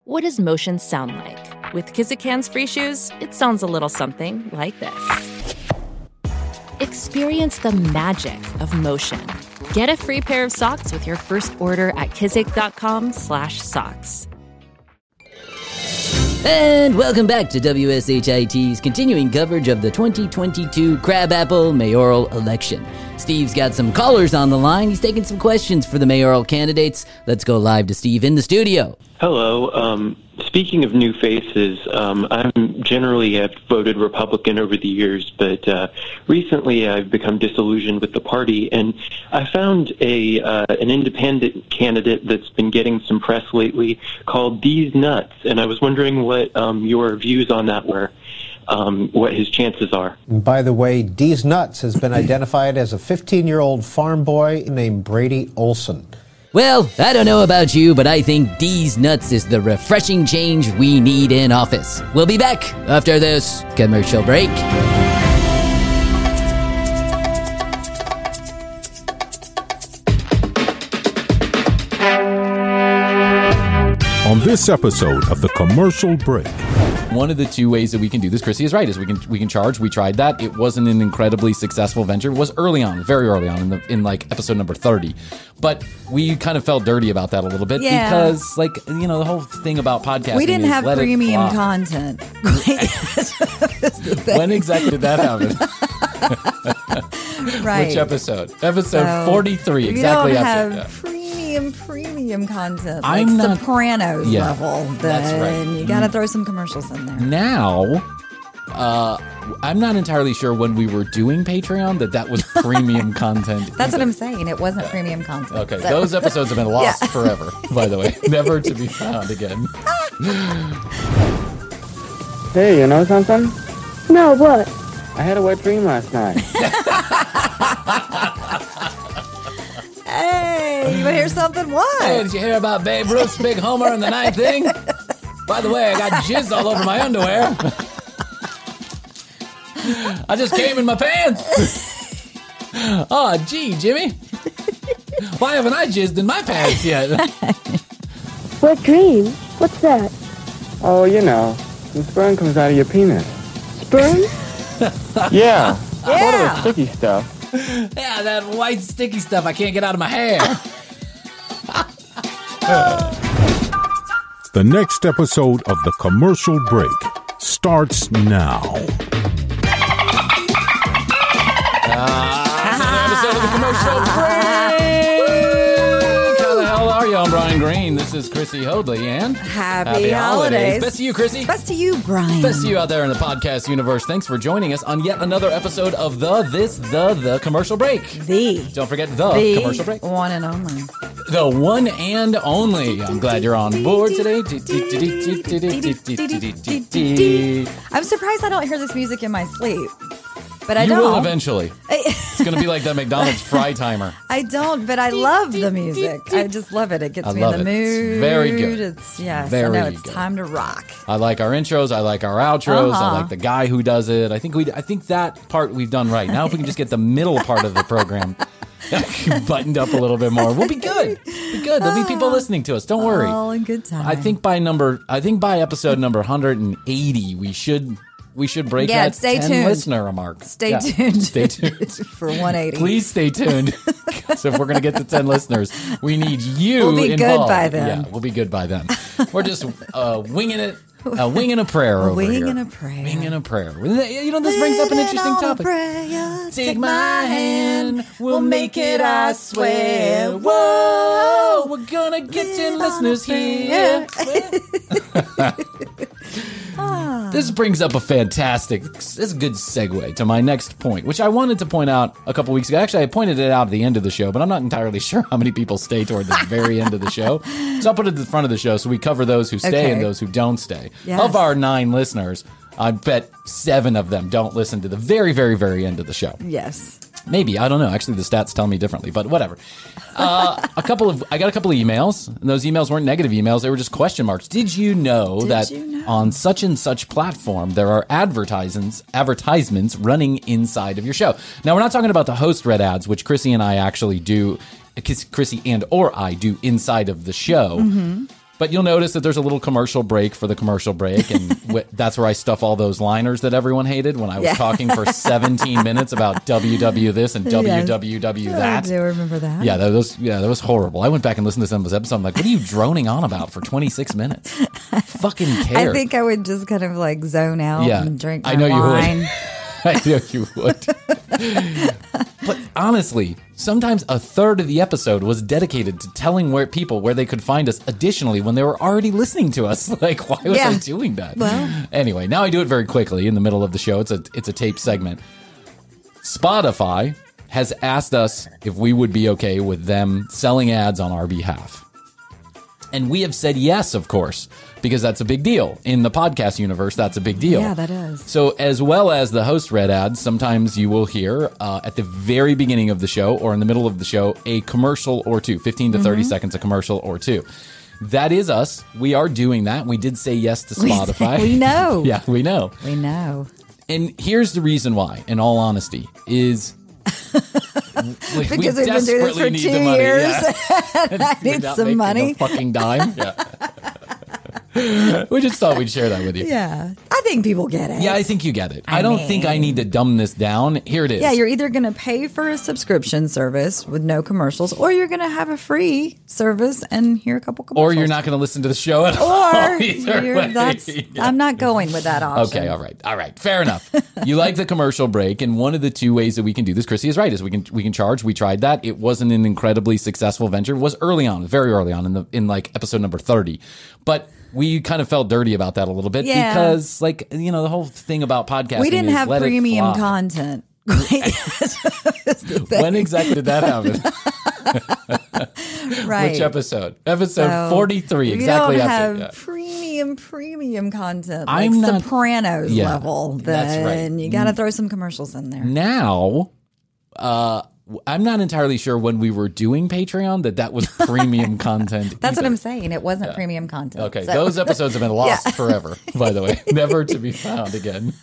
What does motion sound like? With Kizik hands-free shoes, it sounds a little something like this. Experience the magic of motion. Get a free pair of socks with your first order at kizik.com/socks. And welcome back to WSHIT's continuing coverage of the 2022 Crabapple mayoral election. Steve's got some callers on the line. He's taking some questions for the mayoral candidates. Let's go live to Steve in the studio. Hello. Speaking of new faces, I'm generally have voted Republican over the years, but recently I've become disillusioned with the party, and I found an independent candidate that's been getting some press lately called D's Nuts, and I was wondering what your views on that were, what his chances are. And by the way, D's Nuts has been identified as a 15-year-old farm boy named Brady Olson. Well, I don't know about you, but I think D's Nuts is the refreshing change we need in office. We'll be back after this commercial break. On this episode of The Commercial Break. One of the two ways that we can do this, Chrissy is right, is we can charge. We tried that. It wasn't an incredibly successful venture. It was early on, very early on in like episode number 30. But we kind of felt dirty about that a little bit because, like, you know, the whole thing about podcasting. We didn't have premium content. When exactly did that happen? Right. Which episode? Episode 43. Exactly. We don't after, have premium content. I'm like not Sopranos level. That's right. You got to throw some commercials in there. Now, I'm not entirely sure when we were doing Patreon that was premium content. That's what I'm saying. It wasn't premium content. Okay, so. Those episodes have been lost forever, by the way. Never to be found again. Hey, you know something? No, what? I had a wet dream last night. Hey, you want to hear something? What? Hey, did you hear about Babe Ruth's big homer in the ninth inning? By the way, I got jizz all over my underwear. I just came in my pants. Oh, gee, Jimmy. Why haven't I jizzed in my pants yet? Wet dream? What's that? Oh, you know, some sperm comes out of your penis. Sperm? Yeah. Part of the sticky stuff. Yeah, that white sticky stuff I can't get out of my hair. The next episode of The Commercial Break starts now. Episode of The Commercial Break. How the hell are you? I'm Brian Green. This is Chrissy Hoadley, and Happy holidays. Best to you, Chrissy. Best to you, Brian. Best to you out there in the podcast universe. Thanks for joining us on yet another episode of The Commercial Break. Don't forget the Commercial Break. One and only. The one and only. I'm glad you're on board today. I'm surprised I don't hear this music in my sleep. But I You don't. will eventually. It's going to be like that McDonald's fry timer. I don't, but I love the music. I just love it. It gets me in the mood. It's very good. I know it's time to rock. I like our intros. I like our outros. I like the guy who does it. I think that part we've done right. Now if we can just get the middle part of the program buttoned up a little bit more, we'll be good. There'll be people listening to us. Don't worry. All in good time. I think by episode number 180, we should break that 10 tuned. listener mark. Stay tuned. Stay tuned. For 180. Please stay tuned. So if we're going to get to 10 listeners, we need you We'll be involved. good by then. Yeah, we'll be good by then. We're just winging it. Winging a prayer over here. Winging a prayer. Winging a prayer. You know, this brings up an interesting topic. Take my hand. We'll make it, I swear. Whoa. We're going to get 10 listeners here. This brings up this is a good segue to my next point, which I wanted to point out a couple weeks ago. Actually, I pointed it out at the end of the show, but I'm not entirely sure how many people stay toward the very end of the show. So I'll put it at the front of the show so we cover those who stay and those who don't stay. Yes. Of our 9 listeners, I bet 7 of them don't listen to the very, very, very end of the show. Yes. Maybe. I don't know. Actually, the stats tell me differently, but whatever. I got a couple of emails, and those emails weren't negative emails. They were just question marks. Did you know that on such and such platform, there are advertisements running inside of your show? Now, we're not talking about the host read ads, which Chrissy and I actually do. Chrissy and or I do inside of the show. Mm-hmm. But you'll notice that there's a little commercial break for the commercial break, and that's where I stuff all those liners that everyone hated when I was talking for 17 minutes about WW this and WWW that. I do remember that. Yeah, that was horrible. I went back and listened to some of those episodes. I'm like, what are you droning on about for 26 minutes? I fucking care. I think I would just kind of like zone out and drink my I know wine. You would. I know you would. But honestly, sometimes a third of the episode was dedicated to telling people where they could find us additionally when they were already listening to us. Like, why was I doing that? Well, anyway, now I do it very quickly in the middle of the show. It's a tape segment. Spotify has asked us if we would be okay with them selling ads on our behalf. And we have said yes, of course, because that's a big deal. In the podcast universe, that's a big deal. Yeah, that is. So as well as the host read ads, sometimes you will hear at the very beginning of the show or in the middle of the show a commercial or two, 15 to 30 seconds, a commercial or two. That is us. We are doing that. We did say yes to Spotify. We know. Yeah, we know. We know. And here's the reason why, in all honesty, is... because we've been doing this for 2 years. And I need some money. A fucking dime. Yeah. We just thought we'd share that with you. Yeah. I think people get it. Yeah, I think you get it. I don't think I need to dumb this down. Here it is. Yeah, you're either going to pay for a subscription service with no commercials, or you're going to have a free service and hear a couple commercials. Or you're not going to listen to the show at all. I'm not going with that option. Okay, all right. Fair enough. You like the commercial break, and one of the two ways that we can do this, Chrissy is right, is we can charge. We tried that. It wasn't an incredibly successful venture. It was early on, very early on in like episode number 30. But we kind of felt dirty about that a little bit because, like, the whole thing about podcasting we didn't is have premium content. When exactly did that happen? Right. Which episode? Episode 43. Exactly. If you don't have premium content, like I'm not, Sopranos level, then that's right. You got to throw some commercials in there. Now, I'm not entirely sure when we were doing Patreon that was premium content. That's what I'm saying. It wasn't premium content. Okay, those episodes have been lost forever, by the way. Never to be found again.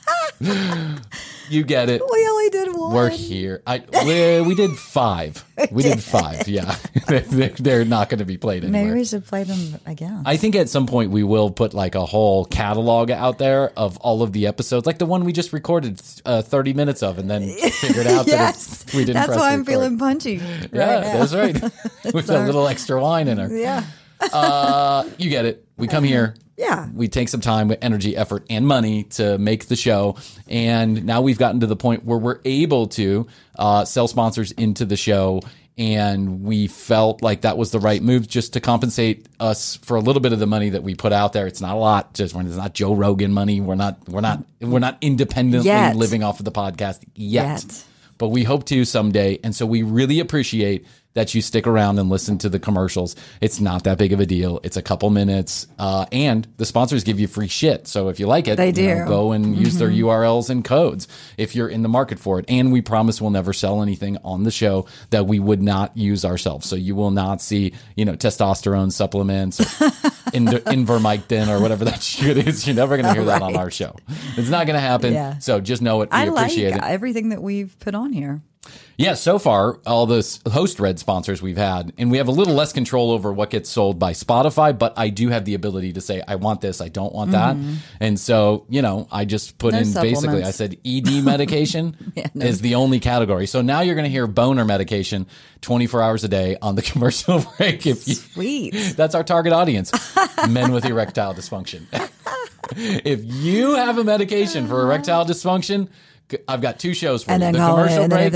You get it. We only did one. We're here. We did 5. We did 5, yeah. They're not going to be played anymore. Maybe we should play them again. I think at some point we will put like a whole catalog out there of all of the episodes, like the one we just recorded 30 minutes of and then figured out that we didn't press record. That's why I'm feeling punchy right now. That's right. With a little extra wine in her. Yeah. You get it. We come here. Yeah. We take some time, energy, effort, and money to make the show. And now we've gotten to the point where we're able to sell sponsors into the show. And we felt like that was the right move just to compensate us for a little bit of the money that we put out there. It's not a lot. It's not Joe Rogan money. We're not independently living off of the podcast yet. But we hope to someday. And so we really appreciate that you stick around and listen to the commercials. It's not that big of a deal. It's a couple minutes. And the sponsors give you free shit. So if you like it, they do. Go and use their URLs and codes if you're in the market for it. And we promise we'll never sell anything on the show that we would not use ourselves. So you will not see, testosterone supplements or Invermectin or whatever that shit is. You're never going to hear that on our show. It's not going to happen. Yeah. So just know it. We appreciate it. Everything that we've put on here. Yeah, so far, all the host-read sponsors we've had, and we have a little less control over what gets sold by Spotify, but I do have the ability to say, I want this, I don't want that. And so, I just put in basically, I said ED medication is the only category. So now you're going to hear boner medication 24 hours a day on the commercial break. Sweet. That's our target audience, men with erectile dysfunction. If you have a medication for erectile dysfunction, I've got 2 shows for you. The commercial break.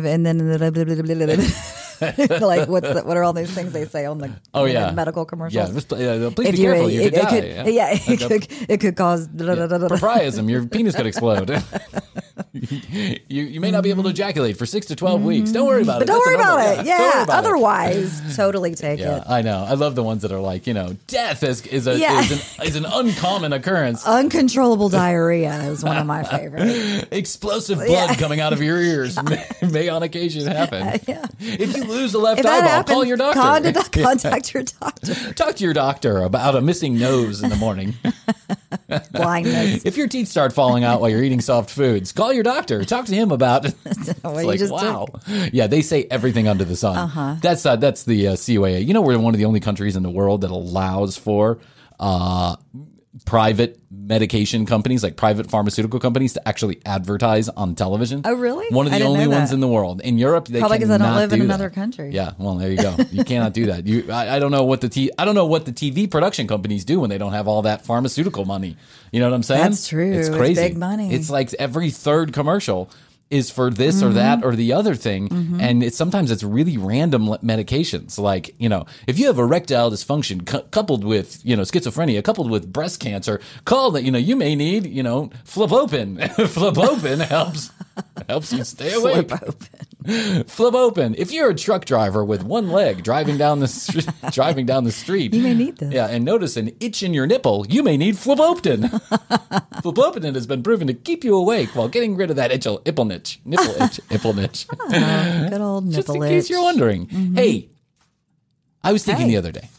Like what are all those things they say on the medical commercials? Yeah, please be careful. You could die. It could cause propriism. Your penis could explode. You may not be able to ejaculate for 6 to 12 weeks. Don't worry about it. Don't worry about it. Yeah. Otherwise, totally take it. I know. I love the ones that are like, death is an uncommon occurrence. Uncontrollable diarrhea is one of my favorites. Explosive blood coming out of your ears may on occasion happen. If you lose a left eyeball, call your doctor. Contact your doctor. Talk to your doctor about a missing nose in the morning. blindness. If your teeth start falling out while you're eating soft foods, call your doctor. Talk to him about it. It's like, wow. Yeah, they say everything under the sun. That's the COAA. You know, we're one of the only countries in the world that allows for private medication companies, like private pharmaceutical companies, to actually advertise on television. Oh, really? One of the only ones in the world. In Europe, they probably because I don't live in another that. country. Yeah, well, there you go. You cannot do that. I don't know what the TV production companies do when they don't have all that pharmaceutical money. You know what I'm saying? That's true. It's crazy. It's big money. It's like every third commercial is for this or that or the other thing. And sometimes it's really random medications. Like, you know, if you have erectile dysfunction coupled with, you know, schizophrenia, coupled with breast cancer, call that, you know, you may need, you know, Flibopin. Flibopin helps you stay awake. Flibopin. If you're a truck driver with one leg driving down the street, you may need this. Yeah, and notice an itch in your nipple, you may need Flibopin. Flibopin has been proven to keep you awake while getting rid of that nipple itch. Good old nipple Just in case you're wondering. Hey, I was thinking the other day.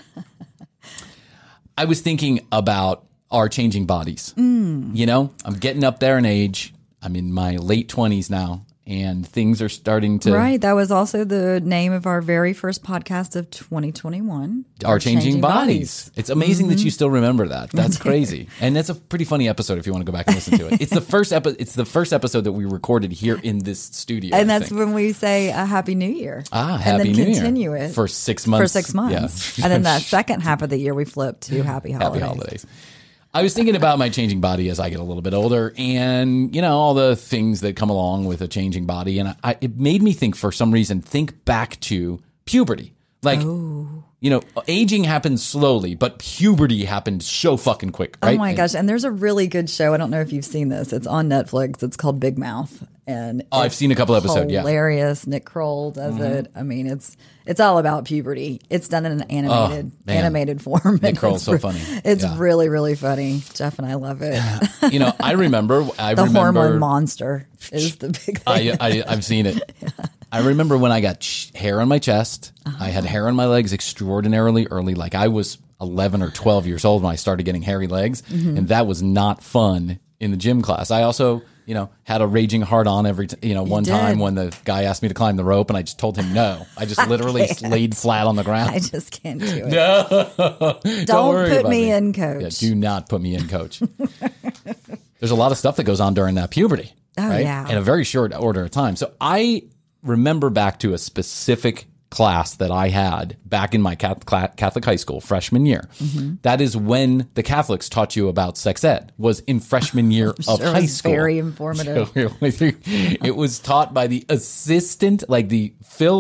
I was thinking about our changing bodies. You know, I'm getting up there in age. I'm in my late 20s now, and things are starting to... Right. That was also the name of our very first podcast of 2021. Our Changing Bodies. It's amazing that you still remember that. That's crazy. And that's a pretty funny episode if you want to go back and listen to it. It's the first episode that we recorded here in this studio. And that's when we say a Happy New Year. Happy New Year. And then continue it. For 6 months. Yeah. And then that second half of the year, we flip to Happy Holidays. Happy Holidays. I was thinking about my changing body as I get a little bit older and, you know, all the things that come along with a changing body. And it made me think, for some reason, think back to puberty. Like, you know, aging happens slowly, but puberty happened so fucking quick, right? Oh my gosh. And there's a really good show. I don't know if you've seen this. It's on Netflix. It's called Big Mouth. And I've seen a couple episodes. Hilarious. Nick Kroll does it. I mean, it's all about puberty. It's done in an animated form. Nick Kroll's so funny. It's really, really funny. Jeff and I love it. You know, I remember the hormone monster is the big thing. I've seen it. Yeah. I remember when I got hair on my chest. I had hair on my legs extraordinarily early. Like I was 11 or 12 years old when I started getting hairy legs, and that was not fun in the gym class. I also, you know, had a raging hard on one time when the guy asked me to climb the rope, and I just told him no. I just literally laid flat on the ground. I just can't do it. No, don't put me in, coach. Yeah, do not put me in, coach. There's a lot of stuff that goes on during that puberty. Oh, right? yeah. In a very short order of time. So I remember back to a specific class that I had back in my Catholic high school, freshman year. That is when the Catholics taught you about sex ed, was in freshman year of high school. Very informative. So it was taught by the assistant, like the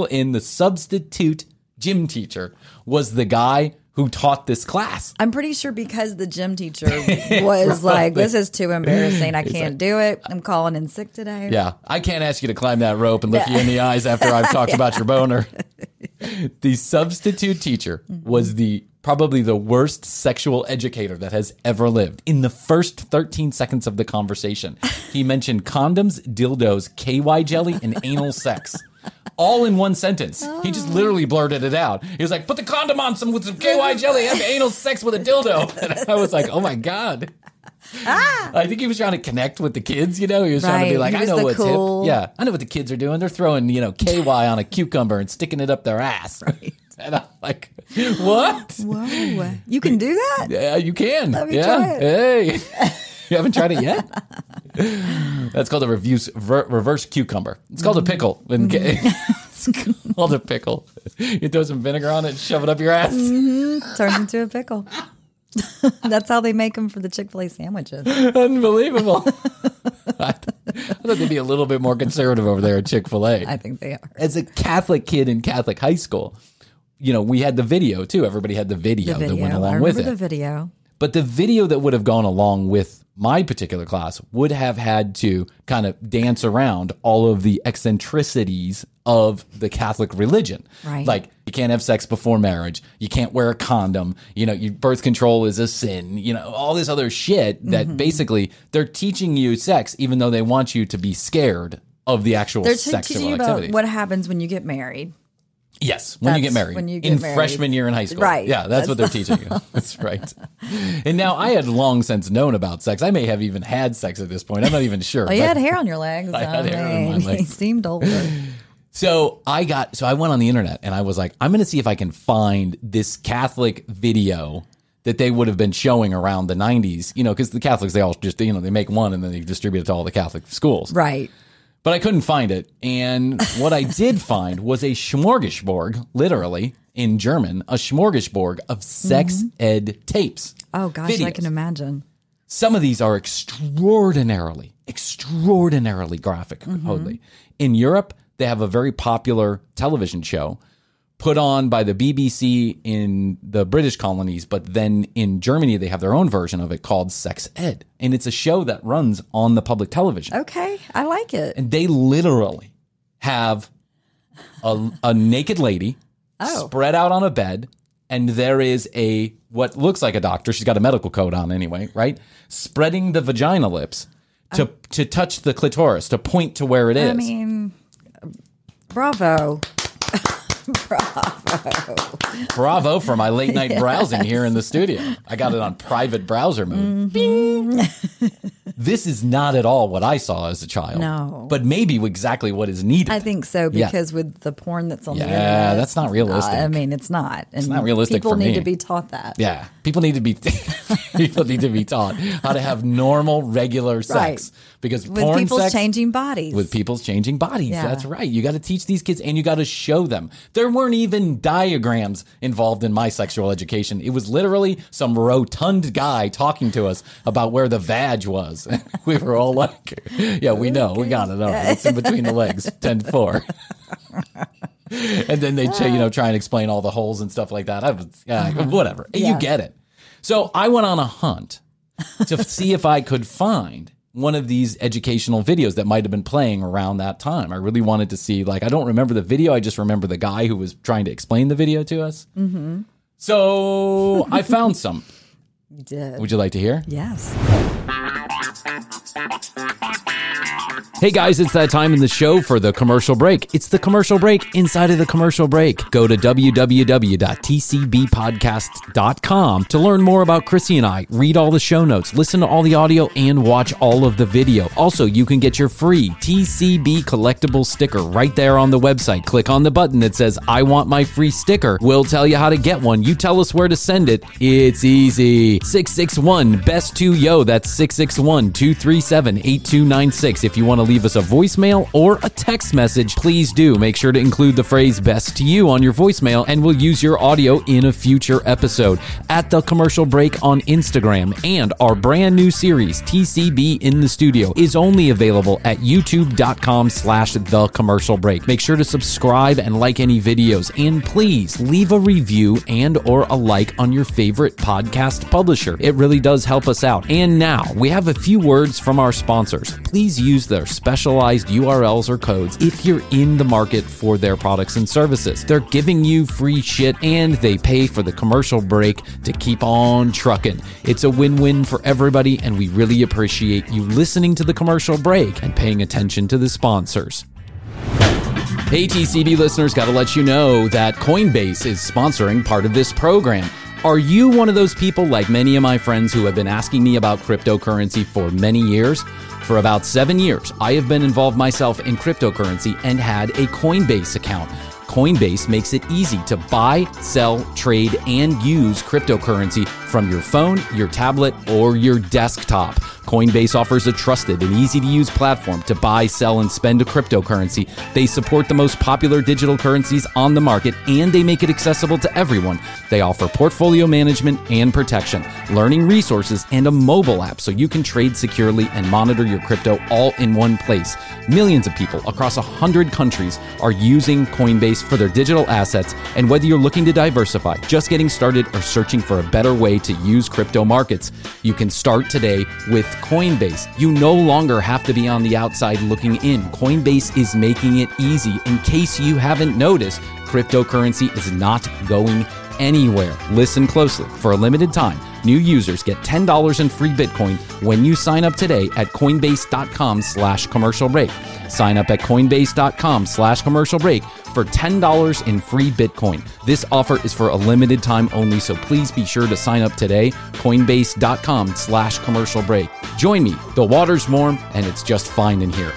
substitute gym teacher was the guy who taught this class. I'm pretty sure because the gym teacher was like, this is too embarrassing. I can't do it. I'm calling in sick today. Yeah. I can't ask you to climb that rope and look you in the eyes after I've talked about your boner. The substitute teacher was probably the worst sexual educator that has ever lived. In the first 13 seconds of the conversation, he mentioned condoms, dildos, KY jelly, and anal sex. All in one sentence. He just literally blurted it out. He was like, put the condom on with some KY jelly, have anal sex with a dildo. And I was like, oh my God. I think he was trying to connect with the kids, you know? He was trying to be like, I know what's hip. Yeah, I know what the kids are doing. They're throwing, you know, KY on a cucumber and sticking it up their ass. Right. And I'm like, what? Whoa. You can do that? Yeah, you can. Let me try it. Hey. You haven't tried it yet? That's called a reverse cucumber. It's called a pickle. It's called a pickle. You throw some vinegar on it and shove it up your ass. Turns into a pickle. That's how they make them for the Chick-fil-A sandwiches. Unbelievable. I thought they'd be a little bit more conservative over there at Chick-fil-A. I think they are. As a Catholic kid in Catholic high school, you know, we had the video too. Everybody had the video that went along with it. The video. But the video that would have gone along with my particular class would have had to kind of dance around all of the eccentricities of the Catholic religion. Right. Like, you can't have sex before marriage. You can't wear a condom. You know, birth control is a sin. You know, all this other shit that basically they're teaching you sex, even though they want you to be scared of the actual sexual activity. They're teaching you about what happens when you get married. Yes, when you get married. When you get married. Freshman year in high school. Right. Yeah, that's what they're teaching you. That's right. And now I had long since known about sex. I may have even had sex at this point. I'm not even sure. Well, you had hair on your legs. I had hair on my legs. He seemed older. So I went on the internet and I was like, I'm going to see if I can find this Catholic video that they would have been showing around the 90s, because the Catholics, they all just, they make one and then they distribute it to all the Catholic schools. Right. But I couldn't find it. And what I did find was a smorgasbord, literally, in German, a smorgasbord of sex ed tapes. Oh, gosh, videos. I can imagine. Some of these are extraordinarily graphic, supposedly. In Europe, they have a very popular television show put on by the BBC in the British colonies, but then in Germany, they have their own version of it called Sex Ed. And it's a show that runs on the public television. Okay, I like it. And they literally have a naked lady spread out on a bed, and there is what looks like a doctor, she's got a medical coat on anyway, right? Spreading the vagina lips to touch the clitoris, to point to where it is. I mean, bravo. Bravo for my late night browsing here in the studio. I got it on private browser mode. This is not at all what I saw as a child. No. But maybe exactly what is needed. I think so, because with the porn that's on the internet. Yeah, that's not realistic. I mean, it's not. And it's not realistic for me. People need to be taught that. Yeah. People need to be taught how to have normal, regular sex. Right. Because with porn people's sex, changing bodies. With people's changing bodies. Yeah. That's right. You got to teach these kids and you got to show them. There weren't even diagrams involved in my sexual education. It was literally some rotund guy talking to us about where the vag was. We were all like, yeah, we know. We got it. It's in between the legs, 10-4. And then they try and explain all the holes and stuff like that. Whatever. Yeah. You get it. So I went on a hunt to see if I could find one of these educational videos that might have been playing around that time. I really wanted to see, I don't remember the video. I just remember the guy who was trying to explain the video to us. Mm-hmm. So I found some. You did. Would you like to hear? Yes. Hey guys, it's that time in the show for the commercial break. It's the commercial break inside of the commercial break. Go to www.tcbpodcast.com to learn more about Chrissy and I, read all the show notes, listen to all the audio, and watch all of the video. Also, you can get your free TCB collectible sticker right there on the website. Click on the button that says, I want my free sticker. We'll tell you how to get one. You tell us where to send it. It's easy. 661-BEST2YO. That's 661-237-8296. If you want to leave us a voicemail or a text message, please do. Make sure to include the phrase best to you on your voicemail, and we'll use your audio in a future episode. At The Commercial Break on Instagram, and our brand new series, TCB in the Studio, is only available at youtube.com/The Commercial Break. Make sure to subscribe and like any videos, and please leave a review and or a like on your favorite podcast publisher. It really does help us out. And now, we have a few words from our sponsors. Please use their specialized URLs or codes if you're in the market for their products and services. They're giving you free shit and they pay for the commercial break to keep on trucking. It's a win-win for everybody, and we really appreciate you listening to the commercial break and paying attention to the sponsors. Hey TCB listeners, gotta let you know that Coinbase is sponsoring part of this program. Are you one of those people, like many of my friends, who have been asking me about cryptocurrency for many years? For about 7 years, I have been involved myself in cryptocurrency and had a Coinbase account. Coinbase makes it easy to buy, sell, trade, and use cryptocurrency from your phone, your tablet, or your desktop. Coinbase offers a trusted and easy-to-use platform to buy, sell, and spend a cryptocurrency. They support the most popular digital currencies on the market, and they make it accessible to everyone. They offer portfolio management and protection, learning resources, and a mobile app so you can trade securely and monitor your crypto all in one place. Millions of people across 100 countries are using Coinbase for their digital assets, and whether you're looking to diversify, just getting started, or searching for a better way to use crypto markets, you can start today with Coinbase. You no longer have to be on the outside looking in. Coinbase is making it easy. In case you haven't noticed, cryptocurrency is not going anywhere. Listen closely. For a limited time, New users get $10 in free Bitcoin when you sign up today at Coinbase.com/commercial break. Sign up at Coinbase.com/commercial break for $10 in free Bitcoin. This offer is for a limited time only, so please be sure to sign up today. Coinbase.com/commercial break. Join me. The water's warm and it's just fine in here.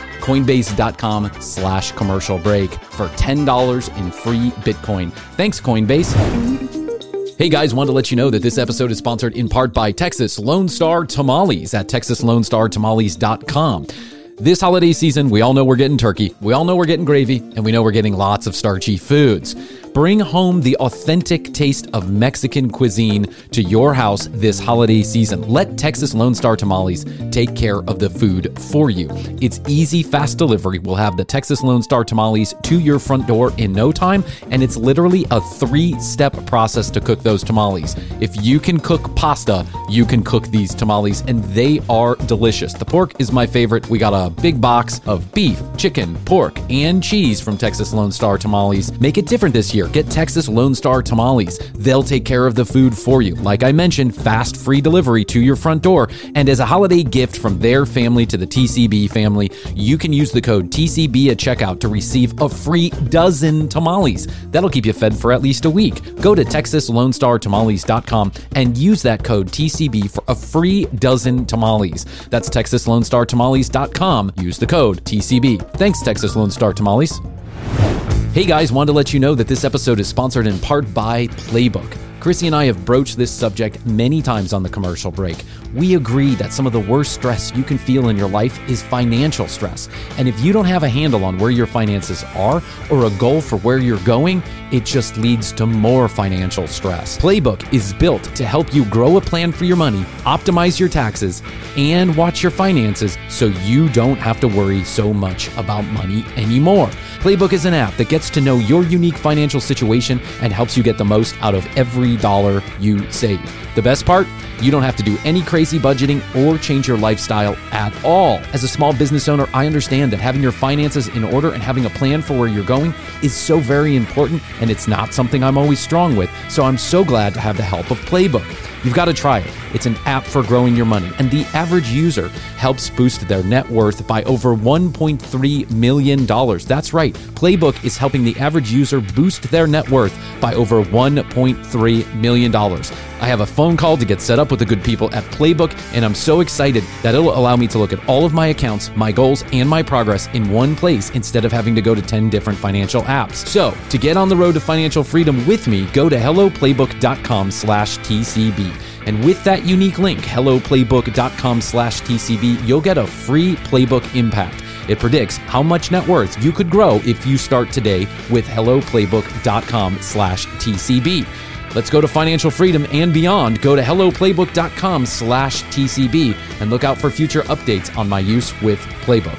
Coinbase.com/commercial break for $10 in free Bitcoin. Thanks, Coinbase. Hey guys, wanted to let you know that this episode is sponsored in part by Texas Lone Star Tamales at TexasLoneStarTamales.com. This holiday season, we all know we're getting turkey, we all know we're getting gravy, and we know we're getting lots of starchy foods. Bring home the authentic taste of Mexican cuisine to your house this holiday season. Let Texas Lone Star Tamales take care of the food for you. It's easy, fast delivery. We'll have the Texas Lone Star Tamales to your front door in no time, and it's literally a 3-step process to cook those tamales. If you can cook pasta, you can cook these tamales, and they are delicious. The pork is my favorite. We got a big box of beef, chicken, pork, and cheese from Texas Lone Star Tamales. Make it different this year. Get Texas Lone Star Tamales. They'll take care of the food for you. Like I mentioned, fast, free delivery to your front door. And as a holiday gift from their family to the TCB family, you can use the code TCB at checkout to receive a free dozen tamales. That'll keep you fed for at least a week. Go to TexasLoneStarTamales.com and use that code TCB for a free dozen tamales. That's TexasLoneStarTamales.com. Use the code TCB. Thanks, Texas Lone Star Tamales. Hey guys, wanted to let you know that this episode is sponsored in part by Playbook. Chrissy and I have broached this subject many times on the commercial break. We agree that some of the worst stress you can feel in your life is financial stress. And if you don't have a handle on where your finances are or a goal for where you're going, it just leads to more financial stress. Playbook is built to help you grow a plan for your money, optimize your taxes, and watch your finances so you don't have to worry so much about money anymore. Playbook is an app that gets to know your unique financial situation and helps you get the most out of every dollar you save. The best part? You don't have to do any crazy budgeting or change your lifestyle at all. As a small business owner, I understand that having your finances in order and having a plan for where you're going is so very important, and it's not something I'm always strong with, so I'm so glad to have the help of Playbook. You've got to try it. It's an app for growing your money, and the average user helps boost their net worth by over $1.3 million. That's right. Playbook is helping the average user boost their net worth by over $1.3 million. I have a phone call to get set up with the good people at Playbook, and I'm so excited that it'll allow me to look at all of my accounts, my goals, and my progress in one place instead of having to go to 10 different financial apps. So, to get on the road to financial freedom with me, go to helloplaybook.com/TCB. And with that unique link, helloplaybook.com/TCB, you'll get a free Playbook Impact. It predicts how much net worth you could grow if you start today with helloplaybook.com/TCB. Let's go to financial freedom and beyond. Go to helloplaybook.com/TCB and look out for future updates on my use with Playbook.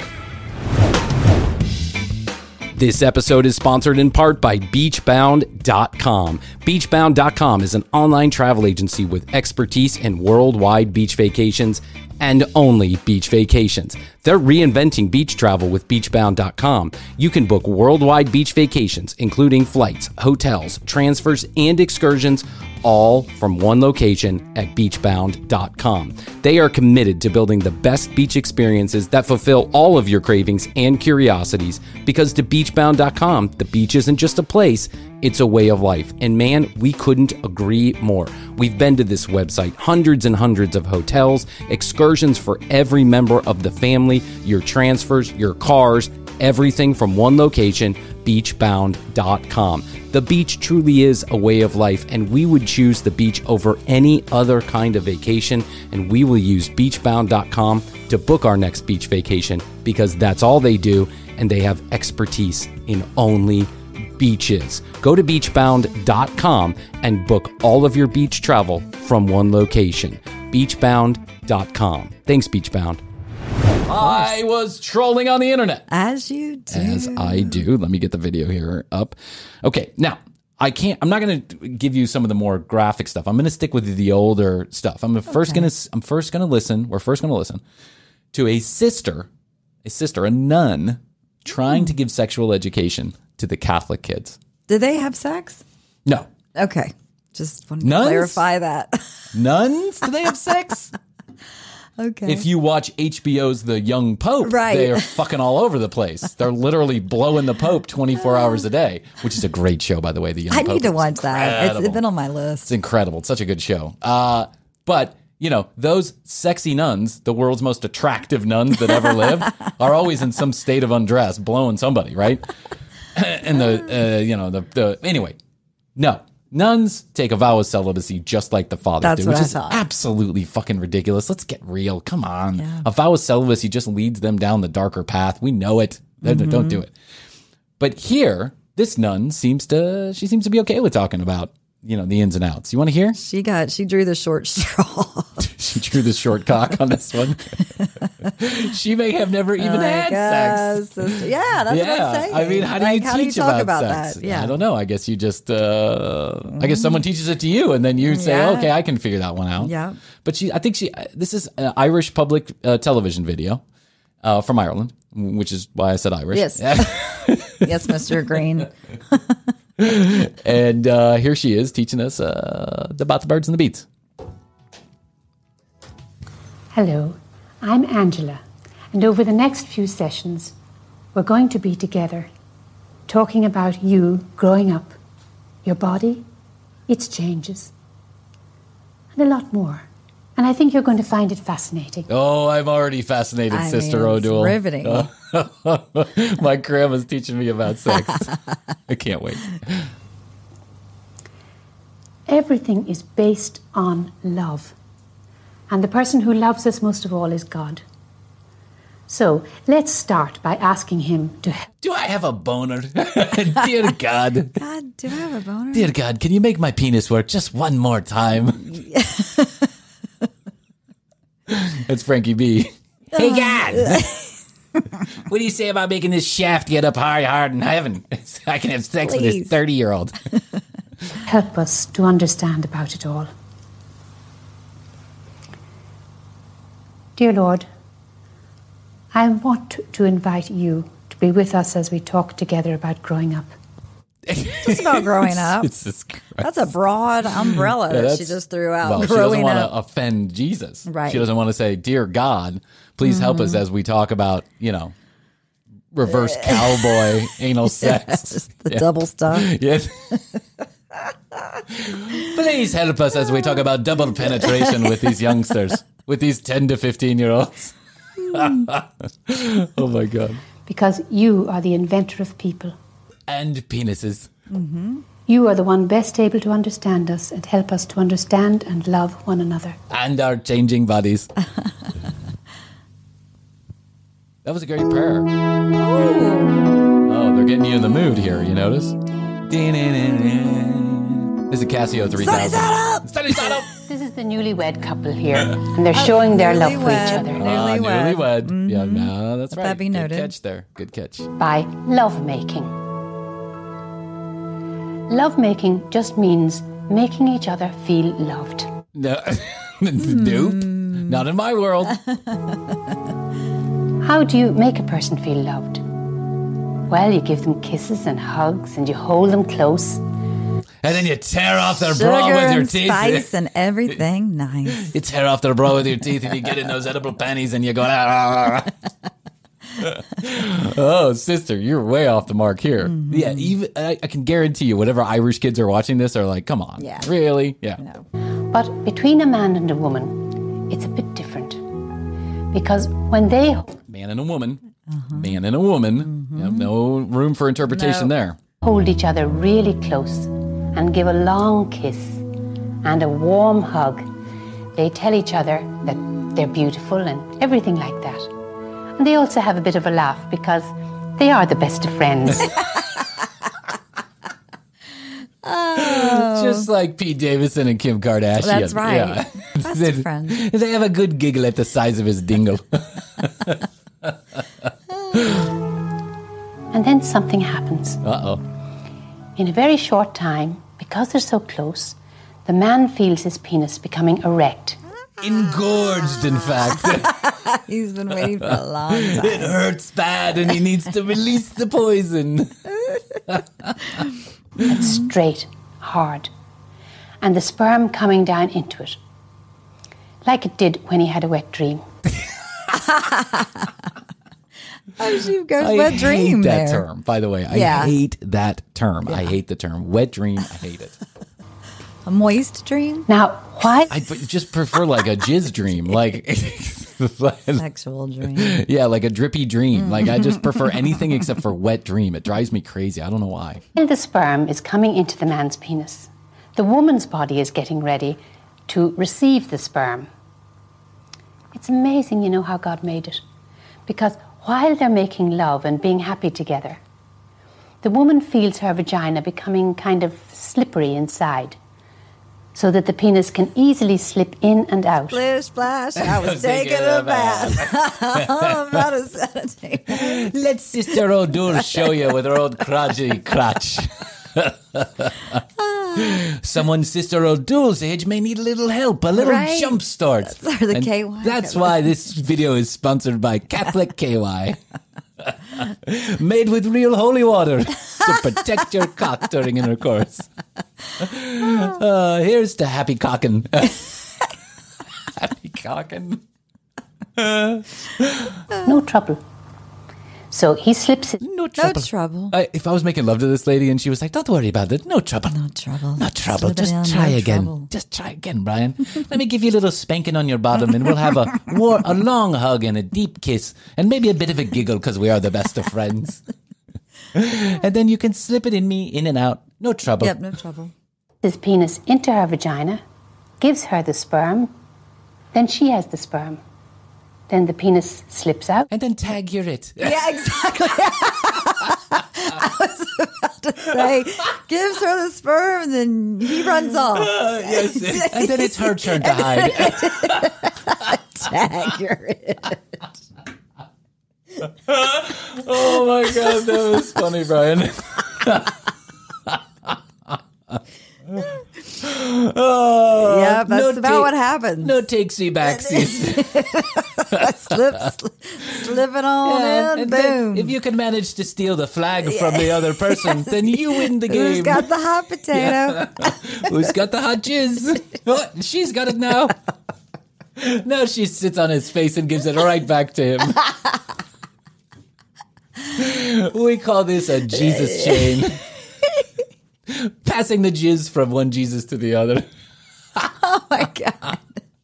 This episode is sponsored in part by Beachbound.com. Beachbound.com is an online travel agency with expertise in worldwide beach vacations and only beach vacations. They're reinventing beach travel with Beachbound.com. You can book worldwide beach vacations, including flights, hotels, transfers, and excursions, all from one location at Beachbound.com. They are committed to building the best beach experiences that fulfill all of your cravings and curiosities, because to Beachbound.com, the beach isn't just a place, it's a way of life. And man, we couldn't agree more. We've been to this website, hundreds and hundreds of hotels, excursions for every member of the family, your transfers, your cars, everything from one location, Beachbound.com. The beach truly is a way of life, and we would choose the beach over any other kind of vacation, and we will use Beachbound.com to book our next beach vacation, because that's all they do, and they have expertise in only beaches. Go to Beachbound.com and book all of your beach travel from one location. Beachbound.com. Thanks, Beachbound. I was trolling on the internet. As you do. As I do. Let me get the video here up. Okay, now, I'm not going to give you some of the more graphic stuff. I'm going to stick with the older stuff. We're first going to listen to a nun, trying to give sexual education to the Catholic kids. Did they have sex? No. Okay. Just wanted to Nuns? clarify that. Nuns? Do they have sex? Okay. If you watch HBO's The Young Pope, Right. they are fucking all over the place. They're literally blowing the Pope 24 hours a day, which is a great show, by the way. The Young I Pope. need to It's watch that. It's incredible. been on my list. It's incredible. It's such a good show. But, you know, those sexy nuns, the world's most attractive nuns that ever lived, are always in some state of undress, blowing somebody, right? And anyway, no. Nuns take a vow of celibacy just like the fathers That's do, what which I is thought. absolutely fucking ridiculous. Let's get real. Come on. Yeah. A vow of celibacy just leads them down the darker path. We know it. Don't do it. But here, this nun seems to be okay with talking about, you know, the ins and outs. You want to hear? She drew the short straw. She drew the short cock on this one. She may have never even had sex. Sister. Yeah, that's what I'm saying. I mean, how do you teach talk about sex? that? Yeah. I don't know. I guess you just, I guess someone teaches it to you and then you say, Yeah. okay, I can figure that one out. Yeah. But this is an Irish public television video from Ireland, which is why I said Irish. Yes. Yes, Mr. Green. And here she is teaching us about the birds and the bees. Hello, I'm Angela, and over the next few sessions, we're going to be together, talking about you growing up, your body, its changes, and a lot more. And I think you're going to find it fascinating. Oh, I'm already fascinated, Sister O'Doul. Riveting. My grandma's teaching me about sex. I can't wait. Everything is based on love. And the person who loves us most of all is God. So let's start by asking him to help. Do I have a boner? Dear God. God, do I have a boner? Dear God, can you make my penis work just one more time? That's Frankie B. Hey, God. What do you say about making this shaft get up hard in heaven? So I can have sex with this 30-year-old. Help us to understand about it all. Dear Lord, I want to invite you to be with us as we talk together about growing up. Just about growing up. That's a broad umbrella that she just threw out. Well, she doesn't want to offend Jesus. Right. She doesn't want to say, Dear God, please help us as we talk about, reverse cowboy anal sex. Just the double stuff. Yes. Please help us as we talk about double penetration with these youngsters, with these 10 to 15-year-olds. Oh, my God. Because you are the inventor of people. And penises. Mm-hmm. You are the one best able to understand us and help us to understand and love one another. And our changing bodies. That was a great prayer. Oh, they're getting you in the mood here, you notice? This is a Casio 3000. Sunny's up! This is the newlywed couple here, and they're showing their love for each other. Newlywed. Mm-hmm. Yeah, no, that's right. That be noted. Good catch there. Good catch. By lovemaking. Lovemaking just means making each other feel loved. No. Nope. Not in my world. How do you make a person feel loved? Well, you give them kisses and hugs, and you hold them close. And then you tear off their Sugar bra with your and teeth. spice and everything. Nice. You tear off their bra with your teeth and you get in those edible panties and you go, oh, sister, you're way off the mark here. Mm-hmm. Yeah, even I can guarantee you, whatever Irish kids are watching this are like, come on. Yeah. Really? Yeah. No. But between a man and a woman, it's a bit different. Because when they... Man and a woman. Man and a woman. Mm-hmm. You have no room for interpretation there. Hold each other really close and give a long kiss and a warm hug. They tell each other that they're beautiful and everything like that. And they also have a bit of a laugh because they are the best of friends. Oh. Just like Pete Davidson and Kim Kardashian. That's right. Yeah. Best of friends. They have a good giggle at the size of his dingle. And then something happens. Uh-oh. In a very short time, because they're so close, the man feels his penis becoming erect. Engorged, in fact. He's been waiting for a long time. It hurts bad and he needs to release the poison. It's straight, hard. and the sperm coming down into it, like it did when he had a wet dream. Oh, she goes I wet hate dream that there. term, by the way. I Yeah. hate that term. I hate the term. Wet dream, I hate it. A moist dream? Now, why? I just prefer like a jizz dream. Like Sexual dream. Yeah, like a drippy dream. Like I just prefer anything except for wet dream. It drives me crazy. I don't know why. While the sperm is coming into the man's penis, the woman's body is getting ready to receive the sperm. It's amazing, you know, how God made it. Because while they're making love and being happy together, the woman feels her vagina becoming kind of slippery inside, so that the penis can easily slip in and out. Splish, splash, I was taking a bath. I'm about to set a table. Let Sister O'Doul show you with her old crotchety crotch. Someone Sister O'Doul's age may need a little help, a little Right. jump start. That's where the And KY That's comes why this video is sponsored by Catholic KY. Made with real holy water to protect your cock during intercourse. Here's to happy cocking. Happy cocking. No trouble. So he slips it. No No trouble. If I was making love to this lady and she was like, "Don't worry about it, no trouble, No trouble. no trouble, Slip it in, just try no again, trouble. just try again, Brian. Let me give you a little spanking on your bottom, and we'll have a long hug and a deep kiss, and maybe a bit of a giggle because we are the best of friends. And then you can slip it in me, in and out, no trouble. Yep, no trouble. His penis into her vagina, gives her the sperm, then she has the sperm. Then the penis slips out. And then tag you're it. Yeah, exactly. I was about to say, gives her the sperm, and then he runs off. Yes, and then it's her turn to hide. Dagger it. Oh my God, that was funny, Brian. Oh, Yeah, that's about what happens. No takesy backsies. Slip it on in, and then boom. if you can manage to steal the flag from the other person, then you win the game. Who's got the hot potato? Who's got the hot jizz? Oh, she's got it now. Now she sits on his face and gives it right back to him. We call this a Jesus chain. Passing the jizz from one Jesus to the other. Oh my God.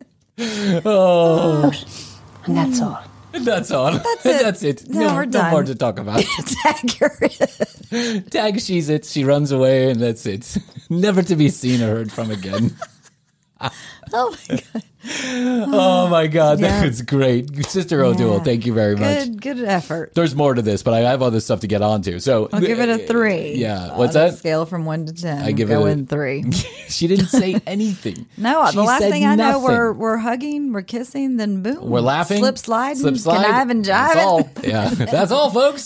Oh. And that's all. That's all. That's it. That's it. No, we're no done. more to talk about. Dagger it. Tag, she's it. She runs away, and that's it. Never to be seen or heard from again. Oh my God. Oh my God, that Yeah. was great. Sister O'Doul, Yeah. thank you very much. Good effort. There's more to this, but I have other stuff to get onto. So I'll give it a 3. Yeah, what's on a that? scale from 1 to 10. I give it Go a- in 3. She didn't say anything. No, She the last said thing I know, nothing. we're hugging, we're kissing, then boom, We're laughing. slip slide, slide. conniving, That's jiving. all. Yeah, that's all, folks.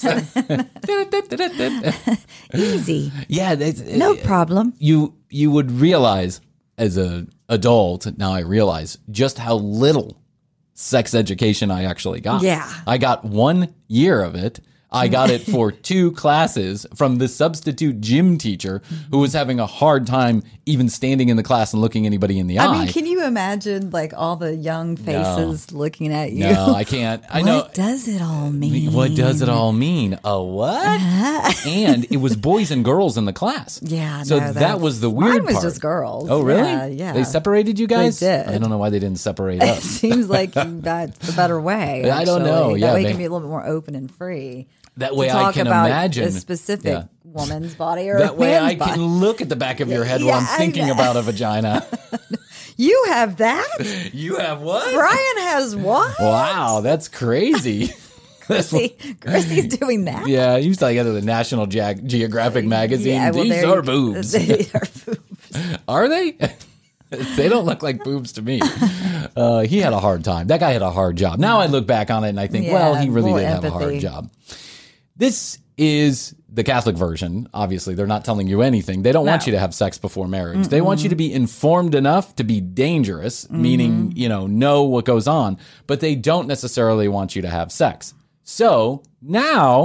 Easy, Yeah, no problem. You would realize as a adult, now I realize just how little sex education I actually got. Yeah. I got 1 year of it. I got it for 2 classes from the substitute gym teacher who was having a hard time even standing in the class and looking anybody in the eye. I mean, can you imagine like all the young faces looking at you? No, I can't. I know. What does it all mean? What does it all mean? A what? And it was boys and girls in the class. Yeah, So no, that was the weird mine was part. just girls. Oh, really? Yeah. They separated you guys? They did. I don't know why they didn't separate It us. seems like that's the better way. I don't actually. know. That Yeah, way you they- can be a little bit more open and free. That to way I talk can about imagine. a specific Yeah. woman's body or That a way man's I body. can look at the back of your head Yeah, while I'm thinking about a vagina. You have that? You have what? Brian has what? Wow, that's crazy. Chrissy's doing that? Yeah, you used to get to the National Geographic magazine. Yeah, well, These there are you- boobs. They are boobs. Are they? They don't look like boobs to me. He had a hard time. That guy had a hard job. Now I look back on it and I think, Yeah, well, he really more did have a hard empathy. job. This is the Catholic version. Obviously, they're not telling you anything. They don't want No. you to have sex before marriage. They want you to be informed enough to be dangerous, meaning, know what goes on, but they don't necessarily want you to have sex. So now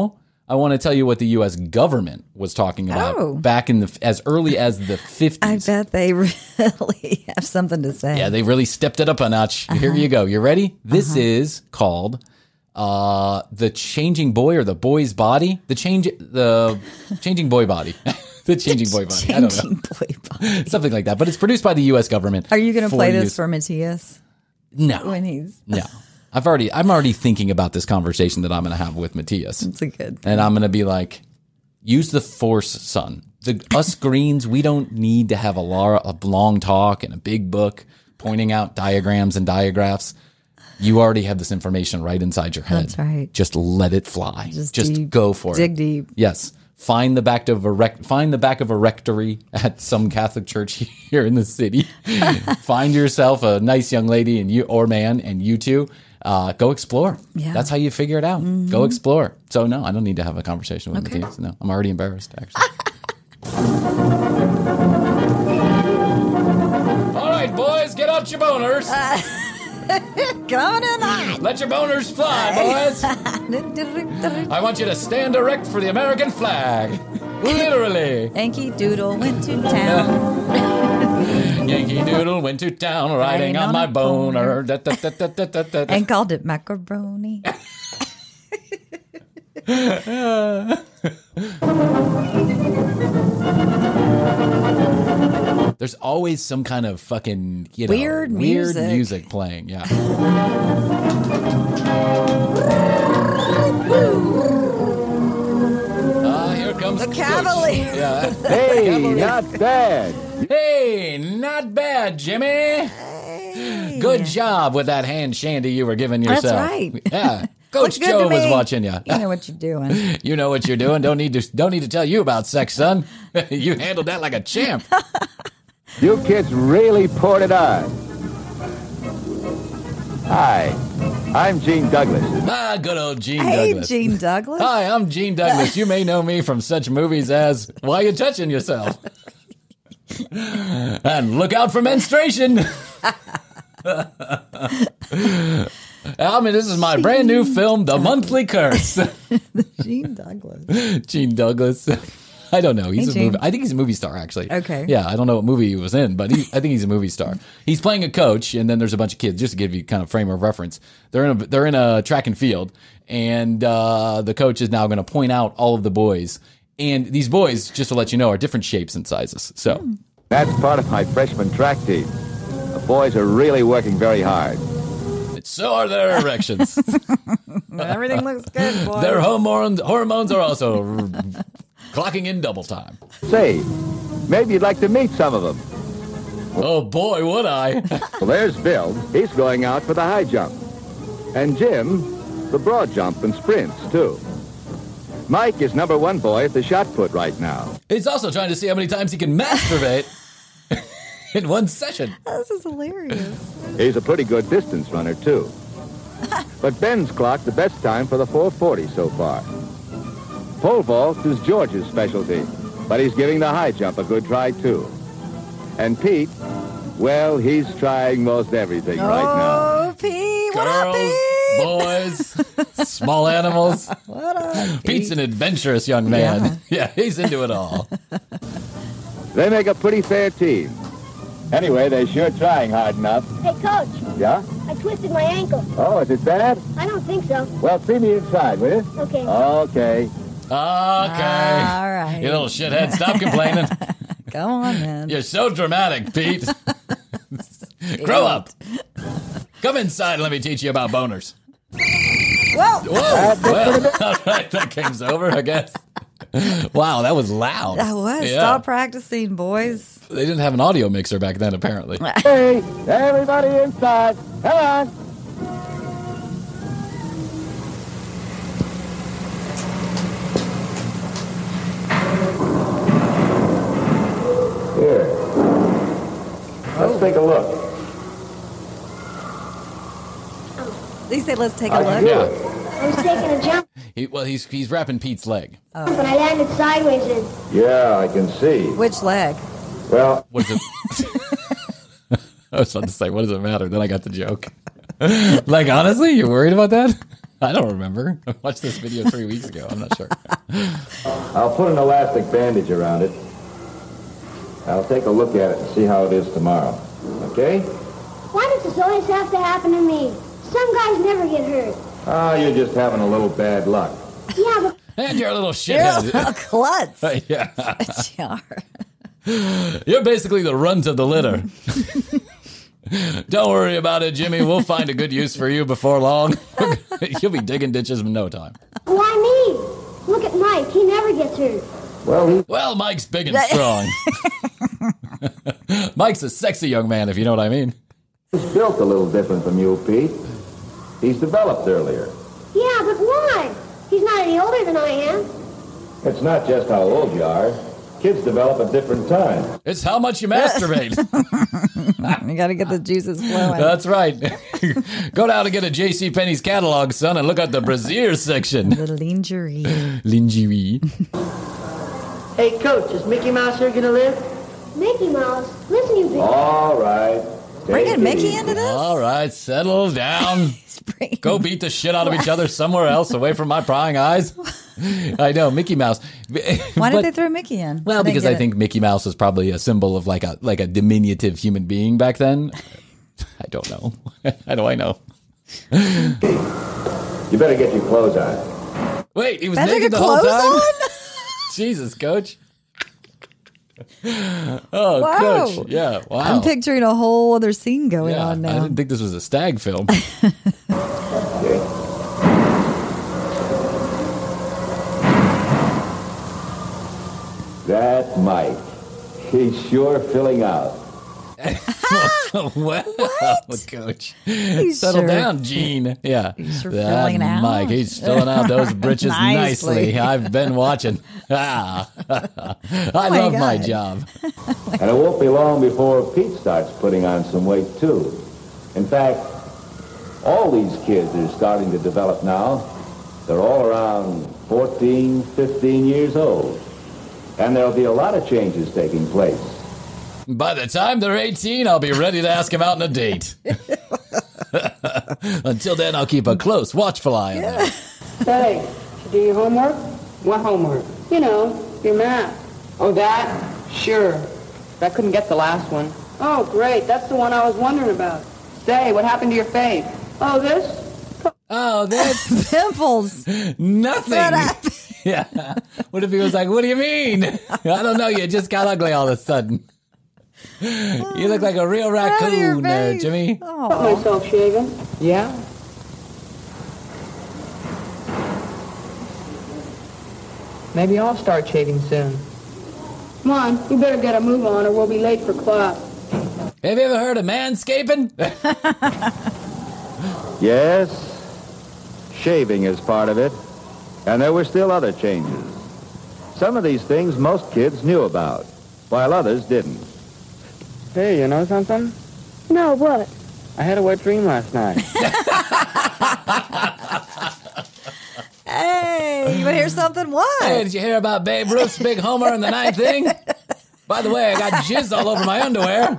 I want to tell you what the U.S. government was talking about back in as early as the 50s. I bet they really have something to say. Yeah, they really stepped it up a notch. Here you go. You ready? This is called the changing boy or the boy's body. The changing boy body. The changing boy body. I don't know. Boy body. Something like that. But it's produced by the U.S. government. Are you going to play this for Matthias? No. When he's no. I'm already thinking about this conversation that I'm going to have with Matthias. That's a good. And I'm going to be like, use the force, son. Us greens, we don't need to have a long talk and a big book pointing out diagrams and diagraphs. You already have this information right inside your head. That's right. Just let it fly. Just go for it. Dig deep. Yes. Find the back of a rectory at some Catholic church here in the city. Find yourself a nice young lady or man, and you two go explore. Yeah. That's how you figure it out. Mm-hmm. Go explore. So no, I don't need to have a conversation with Matthias. No, I'm already embarrassed. Actually. All right, boys, get out your boners. Coming in hot. Let your boners fly, boys. I want you to stand erect for the American flag. Literally. Yankee Doodle went to town. Yankee Doodle went to town riding on my boner. And called it macaroni. There's always some kind of fucking weird music playing. Yeah. Here comes the Cavalier. Yeah. Hey, not bad. Hey, not bad, Jimmy. Hey. Good job with that hand shandy you were giving yourself. That's right. Yeah. Coach Joe was watching you. You know what you're doing. You know what you're doing. Don't need to tell you about sex, son. You handled that like a champ. You kids really poured it on. Hi, I'm Gene Douglas. Good old Gene Hey, Douglas. Gene Douglas. Hi, I'm Gene Douglas. You may know me from such movies as Why You Touching Yourself? And Look Out for Menstruation. This is my brand new film, The Monthly Curse. Gene Douglas. Gene Douglas. I don't know. I think he's a movie star, actually. Okay. Yeah, I don't know what movie he was in, but I think he's a movie star. He's playing a coach, and then there's a bunch of kids. Just to give you kind of frame of reference, they're in a track and field, and the coach is now going to point out all of the boys. And these boys, just to let you know, are different shapes and sizes. So that's part of my freshman track team. The boys are really working very hard. So are their erections. Everything looks good, boys. Their hormones are also clocking in double time. Say, maybe you'd like to meet some of them. Oh, boy, would I. Well, there's Bill. He's going out for the high jump. And Jim, the broad jump and sprints, too. Mike is number one boy at the shot put right now. He's also trying to see how many times he can masturbate in one session. This is hilarious. He's a pretty good distance runner, too. But Ben's clocked the best time for the 440 so far. Pole vault is George's specialty, but he's giving the high jump a good try, too. And Pete, well, he's trying most everything right now. Oh, Pete! What up, Pete? Boys, small animals. What up, Pete? Pete's an adventurous young man. Yeah, he's into it all. They make a pretty fair team. Anyway, they're sure trying hard enough. Hey, Coach. Yeah? I twisted my ankle. Oh, is it bad? I don't think so. Well, see me inside, will you? Okay. Okay. All right. You little shithead, stop complaining. Come on, man. You're so dramatic, Pete. Grow up. Come inside and let me teach you about boners. Whoa. Whoa. Well, all right, that game's over, I guess. Wow, that was loud. That was. Yeah. Stop practicing, boys. They didn't have an audio mixer back then, apparently. Hey, everybody inside. Come on. Here. Let's take a look. They said, let's take a look. Yeah. I was taking a jump, He's wrapping Pete's leg. and I landed sideways in. Yeah, I can see. Which leg? Well, What is it? I was about to say, what does it matter? Then I got the joke. Like, honestly, you're worried about that? I don't remember. I watched this video 3 weeks ago. I'm not sure. I'll put an elastic bandage around it. I'll take a look at it and see how it is tomorrow. Okay? Why does this always have to happen to me? Some guys never get hurt. Ah, you're just having a little bad luck. Yeah, but... And you're a little You're a shithead. little klutz. Yeah. You are. You're basically the runt of the litter. Don't worry about it, Jimmy. We'll find a good use for you before long. You'll be digging ditches in no time. Why me? Look at Mike. He never gets hurt. Well, Mike's big and strong. Mike's a sexy young man, if you know what I mean. He's built a little different from you, Pete. He's developed earlier. Yeah, but why? He's not any older than I am. It's not just how old you are. Kids develop at different times. It's how much you masturbate. You got to get the juices flowing. That's right. Go down and get a JCPenney's catalog, son, and look at the brassiere section. The lingerie. Lingerie. Hey, Coach, is Mickey Mouse here going to live? Mickey Mouse. Listen, you big... All right. Bringing Mickey into this? All right, settle down. Go beat the shit out of each other somewhere else, away from my prying eyes. I know, Mickey Mouse. Why did they throw Mickey in? Well, because I think Mickey Mouse was probably a symbol of like a diminutive human being back then. I don't know. How do I know? You better get your clothes on. Wait, he was Better naked get the whole clothes time? on? Jesus, Coach. Oh, Wow. Coach. Yeah, wow. I'm picturing a whole other scene going Yeah, on now. I didn't think this was a stag film. That's Mike. He's sure filling out. Well, Coach. He's Settle sure- down, Gene. Yeah. He's sure That filling out. Mike, he's filling out those britches Nicely. nicely. I've been watching. I love my job. And it won't be long before Pete starts putting on some weight, too. In fact, all these kids are starting to develop now. They're all around 14, 15 years old. And there'll be a lot of changes taking place. By the time they're 18, I'll be ready to ask him out on a date. Until then, I'll keep a close, watchful eye on them. Hey, did you do your homework? What homework? You know, your math. Oh, that? Sure. I couldn't get the last one. Oh, great. That's the one I was wondering about. Say, what happened to your face? Oh, this? Oh, that's pimples. Nothing. Yeah. What if he was like, what do you mean? I don't know. You just got ugly all of a sudden. You look like a real raccoon there, Jimmy. Got myself shaven. Yeah? Maybe I'll start shaving soon. Come on, you better get a move on or we'll be late for class. Have you ever heard of manscaping? Yes, shaving is part of it. And there were still other changes. Some of these things most kids knew about, while others didn't. Hey, you know something? No, what? I had a wet dream last night. Hey, you want to hear something? What? Hey, did you hear about Babe Ruth's big homer in the ninth inning? By the way, I got jizz all over my underwear.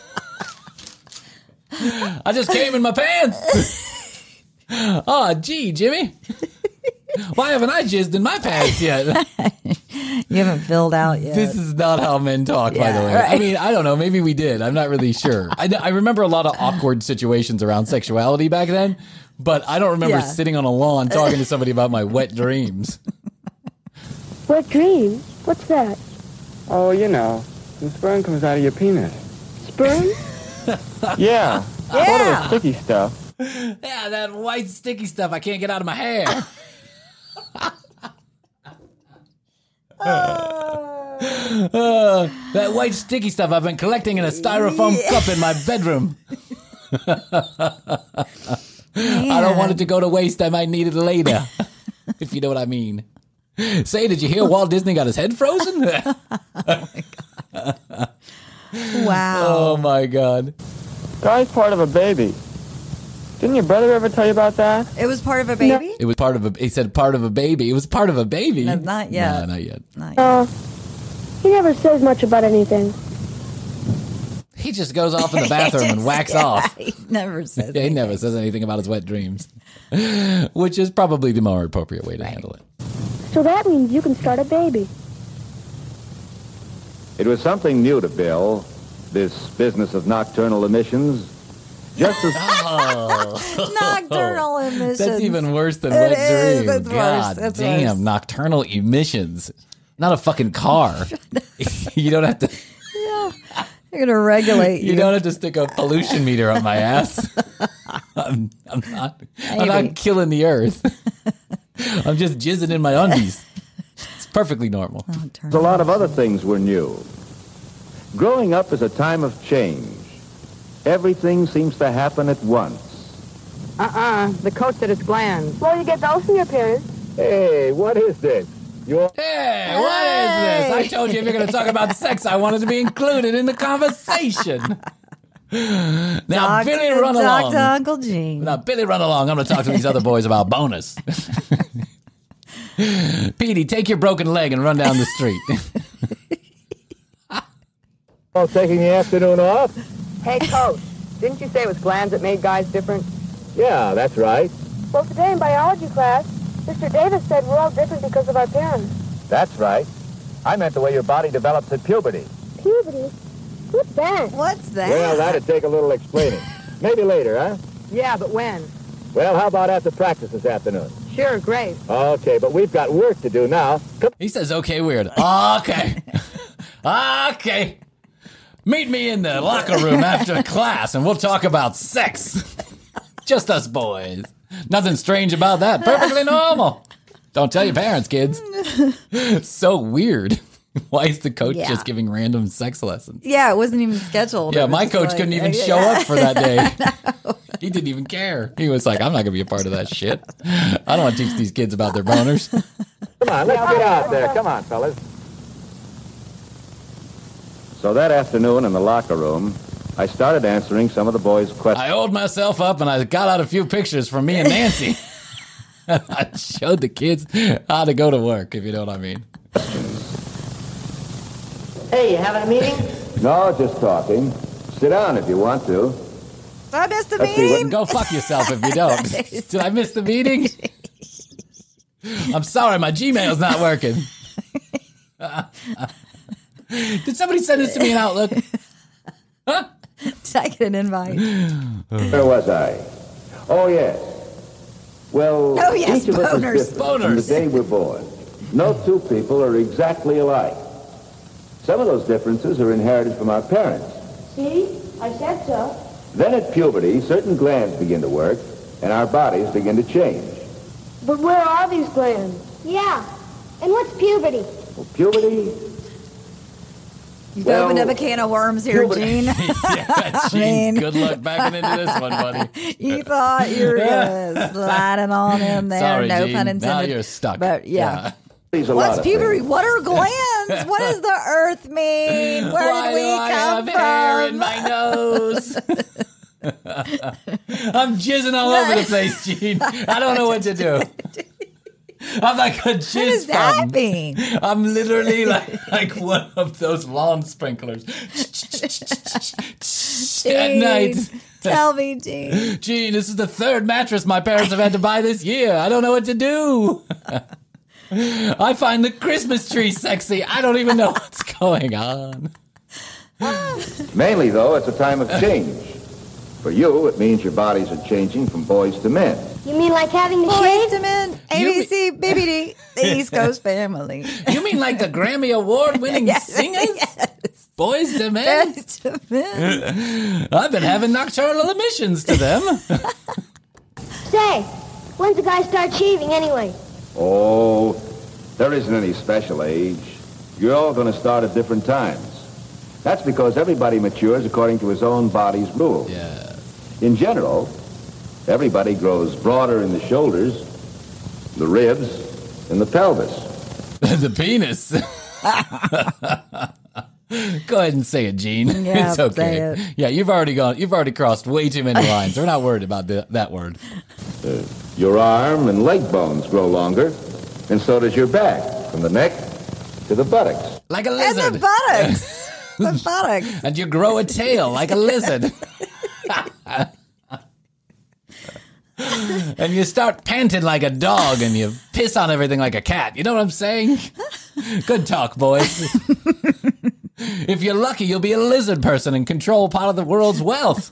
I just came in my pants. Oh, gee, Jimmy. Why haven't I jizzed in my pants yet? You haven't filled out yet. This is not how men talk, by the way. right. I mean, I don't know. Maybe we did. I'm not really sure. I remember a lot of awkward situations around sexuality back then, but I don't remember sitting on a lawn talking to somebody about my wet dreams. Wet dreams? What's that? Oh, you know, the sperm comes out of your penis. Sperm? Yeah. Sort of a sticky stuff. Yeah, that white sticky stuff I can't get out of my hair. That white sticky stuff I've been collecting in a styrofoam cup in my bedroom. I don't want it to go to waste. I might need it later, if you know what I mean. Say, did you hear Walt Disney got his head frozen? Wow. Oh, my God. Guy's part of a baby. Didn't your brother ever tell you about that? It was part of a baby? It was part of a, he said part of a baby. It was part of a baby. No, not yet. No, not yet. He never says much about anything. He just goes off in the bathroom and whacks off. He never says Yeah, he never says anything about his wet dreams, which is probably the more appropriate way to handle it. So that means you can start a baby. It was something new to Bill, this business of nocturnal emissions. Just as Nocturnal emissions. That's even worse than It wet is. dream. It's worse. God It's damn, worse. nocturnal emissions. Not a fucking car. You don't have to. Yeah. You're going to regulate you. You don't have to stick a pollution meter up my ass. I'm not killing the earth. I'm just jizzing in my undies. It's perfectly normal. a lot of other things were new. Growing up is a time of change. Everything seems to happen at once. The coach said it's glands. Well, you get those from your parents. Hey, what is this? Hey, what is this? I told you if you're going to talk about sex, I wanted to be included in the conversation. Now, Billy, run along. Talk to Uncle Gene. Now, Billy, run along. I'm going to talk to these other boys about bonus. Petey, take your broken leg and run down the street. Oh, taking the afternoon off? Hey, coach, didn't you say it was glands that made guys different? Yeah, that's right. Well, today in biology class, Mr. Davis said we're all different because of our parents. That's right. I meant the way your body develops at puberty. Puberty? What's that? What's that? Well, that'd take a little explaining. Maybe later, huh? Yeah, but when? Well, how about after practice this afternoon? Sure, great. Okay, but we've got work to do now. He says, okay, weird. Okay. Okay. Meet me in the locker room after class, and we'll talk about sex. Just us boys. Nothing strange about that. Perfectly normal. Don't tell your parents, kids. So weird. Why is the coach just giving random sex lessons? Yeah, it wasn't even scheduled. Yeah, It was my just coach like, couldn't even show up for that day. He didn't even care. He was like, I'm not going to be a part of that shit. I don't want to teach these kids about their boners. Come on, let's get out there. Come on, fellas. So that afternoon in the locker room, I started answering some of the boys' questions. I oiled myself up and I got out a few pictures from me and Nancy. I showed the kids how to go to work, if you know what I mean. Hey, you having a meeting? No, just talking. Sit down if you want to. I missed the Let's see meeting. Go fuck yourself if you don't. Did I miss the meeting? I'm sorry, my Gmail's not working. Did somebody send this to me in Outlook? Huh? Did I get an invite? Where was I? Oh, yes. Well, Oh, yes, each of us boners. is different from the day we're born. No two people are exactly alike. Some of those differences are inherited from our parents. See? I said so. Then at puberty, certain glands begin to work, and our bodies begin to change. But where are these glands? Yeah. And what's puberty? Well, puberty... You've opened up a can of worms here, Gene. Yeah, Gene, good luck backing into this one, buddy. You thought you were gonna slide it on in there. Sorry, No Gene. pun intended. Now you're stuck. But yeah. There's a lot What's of puberty? things. What are glands? What does the earth mean? Where Why did we do I come have from? hair in my nose? I'm jizzing all over the place, Gene. I don't know what to do. I'm like a jizz What does that fountain. mean? I'm literally like one of those lawn sprinklers. At night. Tell me, Gene. Gene, this is the third mattress my parents have had to buy this year. I don't know what to do. I find the Christmas tree sexy. I don't even know what's going on. Mainly, though, it's a time of change. For you, it means your bodies are changing from boys to men. You mean like having the Boys shave? to men, ABC, BBD, the East Coast family. You mean like the Grammy Award-winning singers? Yes. Boys to men? Boys to men. I've been having nocturnal emissions to them. Say, when's a guy start shaving anyway? Oh, there isn't any special age. You're all going to start at different times. That's because everybody matures according to his own body's rules. Yeah. In general, everybody grows broader in the shoulders, the ribs, and the pelvis. The penis. Go ahead and say it, Gene. Yeah, it's okay. say it. Yeah, you've already crossed way too many lines. We're not worried about that word. Your arm and leg bones grow longer, and so does your back, from the neck to the buttocks. Like a And lizard. the buttocks. The buttocks. And you grow a tail like a lizard. And you start panting like a dog and you piss on everything like a cat. You know what I'm saying? Good talk, boys. If you're lucky, you'll be a lizard person and control part of the world's wealth.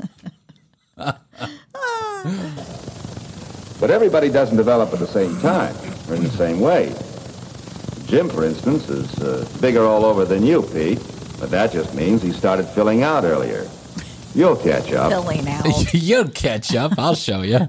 But everybody doesn't develop at the same time or in the same way. Jim, for instance, is bigger all over than you, Pete. But that just means he started filling out earlier. You'll catch up. Filling out. You'll catch up. I'll show you.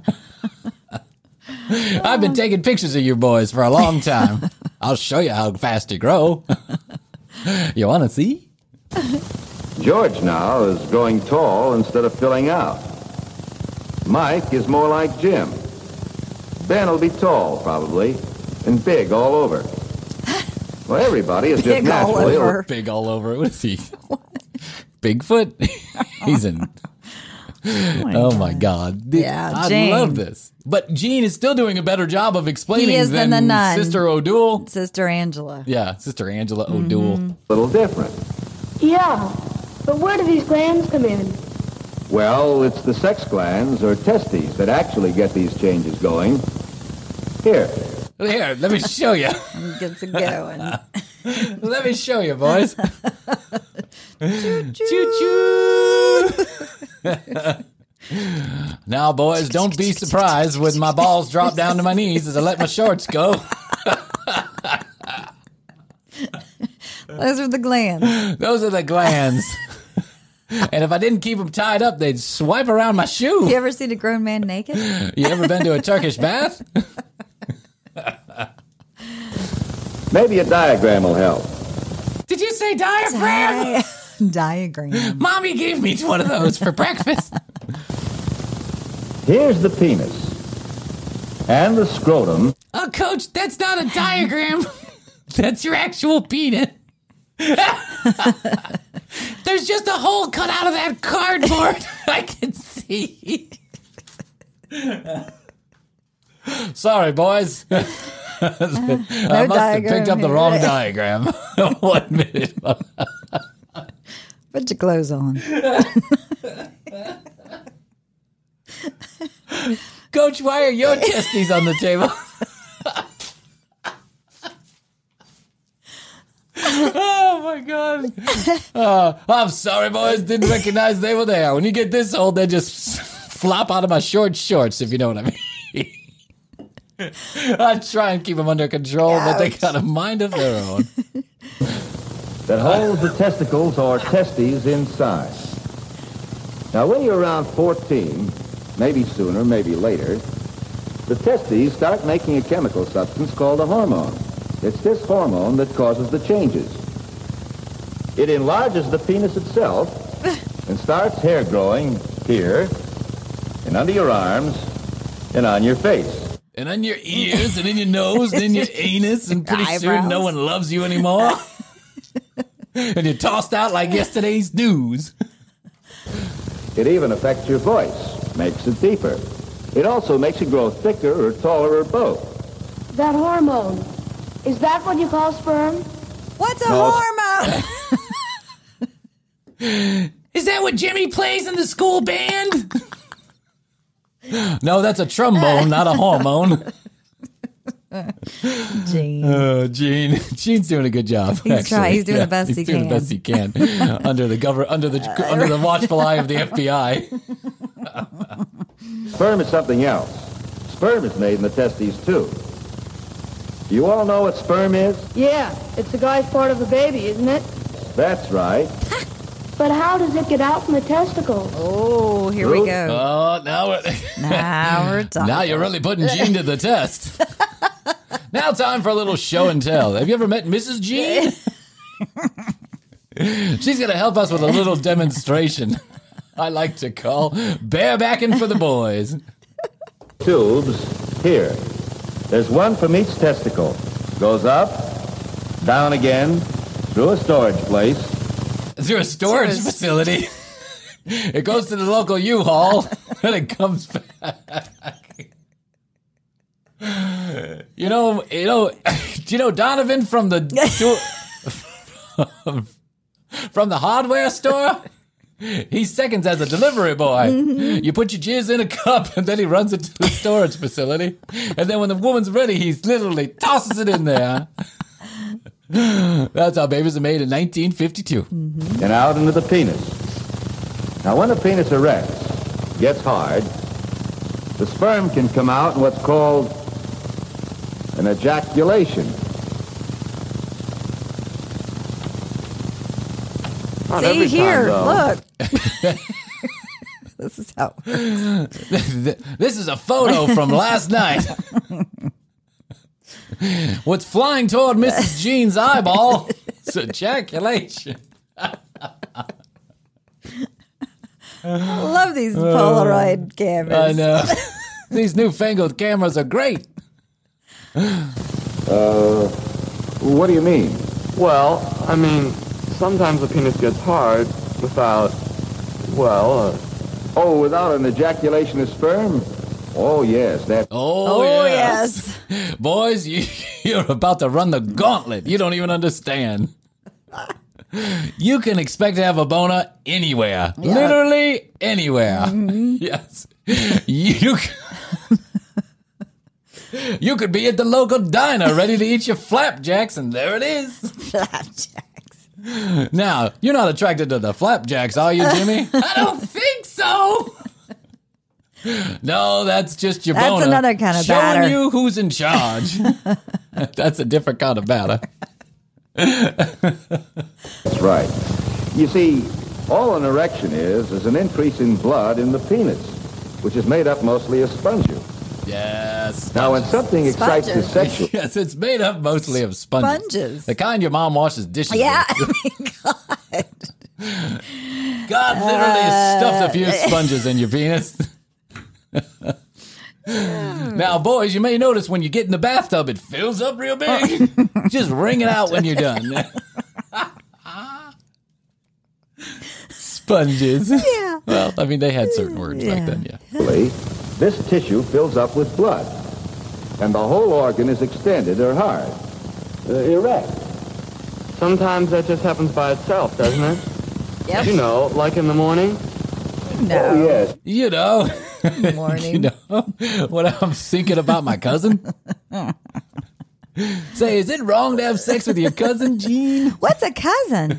I've been taking pictures of you boys for a long time. I'll show you how fast you grow. You want to see? George now is growing tall instead of filling out. Mike is more like Jim. Ben will be tall, probably, and big all over. Well, everybody is just naturally... Big all over. What is he? Bigfoot? He's in... Oh my God. Yeah, I Jane. love this. But Gene is still doing a better job of explaining He is than the nun. Sister O'Doul. Sister Angela. Yeah, Sister Angela O'Doul. Mm-hmm. A little different. Yeah, but where do these glands come in? Well, it's the sex glands or testes that actually get these changes going. Here. Here, let me show you. Gets it going. Let me show you, boys. Choo-choo. Now, boys, don't be surprised when my balls drop down to my knees as I let my shorts go. Those are the glands. Those are the glands. And if I didn't keep them tied up, they'd swipe around my shoe. You ever seen a grown man naked? You ever been to a Turkish bath? Maybe a diagram will help. Did you say diaphragm? Diagram. Mommy gave me one of those for breakfast. Here's the penis. And the scrotum. Oh, Coach, that's not a diagram. That's your actual penis. There's just a hole cut out of that cardboard. I can see. Sorry, boys. I must have picked up the wrong diagram. 1 minute. Put your clothes on. Coach, why are your testes on the table? Oh, my God. I'm sorry, boys. Didn't recognize they were there. When you get this old, they just flop out of my short shorts, if you know what I mean. I try and keep them under control, but they got a mind of their own. That holds the testicles or testes inside. Now, when you're around 14, maybe sooner, maybe later, the testes start making a chemical substance called a hormone. It's this hormone that causes the changes. It enlarges the penis itself and starts hair growing here and under your arms and on your face. And on your ears, and in your nose, and in your anus, and pretty soon no one loves you anymore. And you're tossed out like yesterday's news. It even affects your voice, makes it deeper. It also makes you grow thicker or taller or both. That hormone, is that what you call sperm? What's a hormone? Is that what Jimmy plays in the school band? No, that's a trombone, not a hormone. Gene. Gene. Gene's doing a good job. He's trying. He's doing the best he can. He's doing the best he can under the watchful eye of the FBI. Sperm is something else. Sperm is made in the testes too. You all know what sperm is? Yeah, it's the guy's part of the baby, isn't it? That's right. But how does it get out from the testicles? Oh, here we go. Oh, now we're talking. Now you're really putting Gene to the test. Now time for a little show and tell. Have you ever met Mrs. Gene? She's going to help us with a little demonstration I like to call barebacking for the boys. Tubes here. There's one from each testicle. Goes up, down again, through a storage place. Through a storage facility. It goes to the local U-Haul, and it comes back. You know, do you know Donovan from the from the hardware store? He seconds as a delivery boy. You put your jizz in a cup, and then he runs it to the storage facility. And then when the woman's ready, he literally tosses it in there. That's how babies are made in 1952. And out into the penis. Now, when the penis erects, gets hard, the sperm can come out in what's called an ejaculation. Not See every here, time, look. This is how it works. This is a photo from last night. What's flying toward Mrs. Jean's eyeball is ejaculation. I love these Polaroid cameras. I know. These newfangled cameras are great. What do you mean? Well, I mean, sometimes the penis gets hard without, without an ejaculation of sperm? Oh, yes, that... Oh, yes. Boys, you're about to run the gauntlet. You don't even understand. You can expect to have a boner anywhere. Yeah. Literally anywhere. Mm-hmm. Yes. You could be at the local diner ready to eat your flapjacks, and there it is. Flapjacks. Now, you're not attracted to the flapjacks, are you, Jimmy? I don't think so. No, that's just your boner. That's another kind of showing batter. Showing you who's in charge. That's a different kind of batter. That's right. You see, all an erection is an increase in blood in the penis, which is made up mostly of sponges. Yes. Now, when something excites the sexual... Yes, it's made up mostly of sponges. The kind your mom washes dishes yeah. with. God literally stuffed a few sponges in your penis. Now, boys, you may notice when you get in the bathtub, it fills up real big. Just wring it out when you're done. Sponges. Yeah. Well, I mean, they had certain words back then, yeah. This tissue fills up with blood, and the whole organ is extended or hard, erect. Sometimes that just happens by itself, doesn't it? Yep. You know, like in the morning? No. Oh, yes. You know. Morning. You know what I'm thinking about my cousin? Say, is it wrong to have sex with your cousin, Gene? What's a cousin?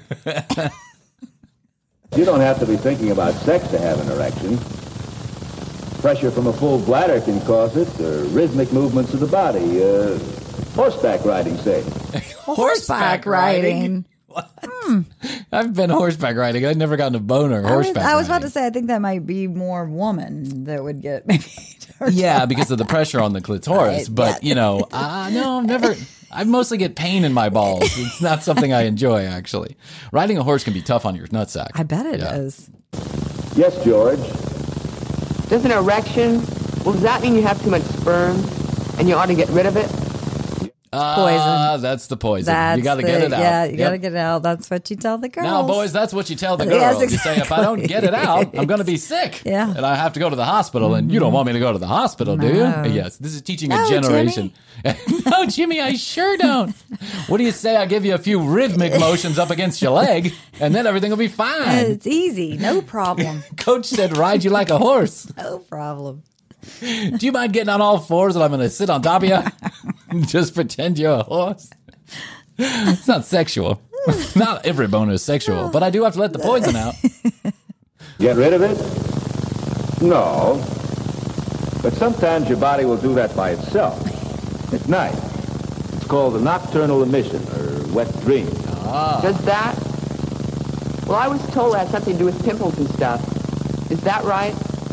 You don't have to be thinking about sex to have an erection. Pressure from a full bladder can cause it, or rhythmic movements of the body. Horseback riding, say. Horseback riding? What? I've been horseback riding. I've never gotten a boner horseback I was about riding. to say, I think that might be more woman that would get maybe. Yeah, because of the pressure on the clitoris. Right, But, yeah. no, I've never... I mostly get pain in my balls. It's not something I enjoy, actually. Riding a horse can be tough on your nutsack. I bet it is. Yes, George. Does an erection, does that mean you have too much sperm and you ought to get rid of it? Poison. That's the poison. You got to get it out. Yeah, you got to get it out. That's what you tell the girls. Now, boys, that's what you tell the Yes, girls. You say, if I don't get it out, I'm going to be sick. Yeah. And I have to go to the hospital. And you don't want me to go to the hospital, do you? No. Yes. This is teaching a generation. No, Jimmy, I sure don't. What do you say? I give you a few rhythmic motions up against your leg, and then everything will be fine. It's easy. No problem. Coach said, ride you like a horse. No problem. Do you mind getting on all fours and I'm going to sit on top of you? Just pretend you're a horse? It's not sexual. Not every boner is sexual, but I do have to let the poison out. Get rit of it? No. But sometimes your body will do that by itself. At night. It's called a nocturnal emission, or wet dream. Does that? Well, I was told it had something to do with pimples and stuff. Is that right?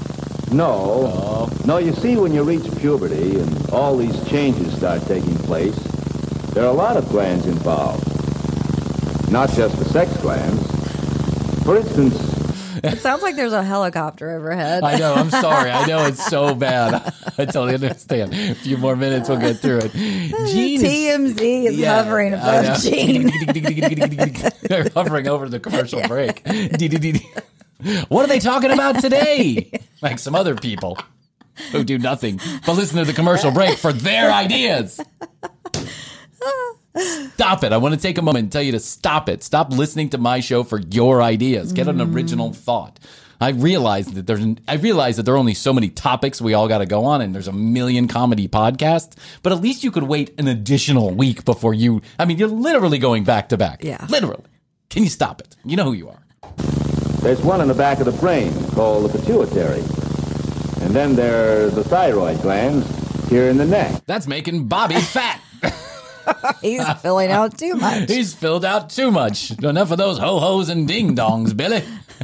No. No, you see, when you reach puberty and all these changes start taking place, there are a lot of glands involved. Not just the sex glands. For instance... It sounds like there's a helicopter overhead. I know, I'm sorry. I know it's so bad. I totally understand. A few more minutes, we'll get through it. Gene TMZ is hovering above Gene. They're hovering over the commercial break. What are they talking about today? Like some other people who do nothing but listen to the commercial break for their ideas. Stop it. I want to take a moment and tell you to stop it. Stop listening to my show for your ideas. Get an original thought. I realize that there are only so many topics we all got to go on, and there's a million comedy podcasts, but at least you could wait an additional week before you're literally going back to back. Yeah. Literally. Can you stop it? You know who you are. There's one in the back of the brain called the pituitary. And then there are the thyroid glands here in the neck. That's making Bobby fat. He's filling out too much. He's filled out too much. Enough of those ho-hos and ding-dongs, Billy.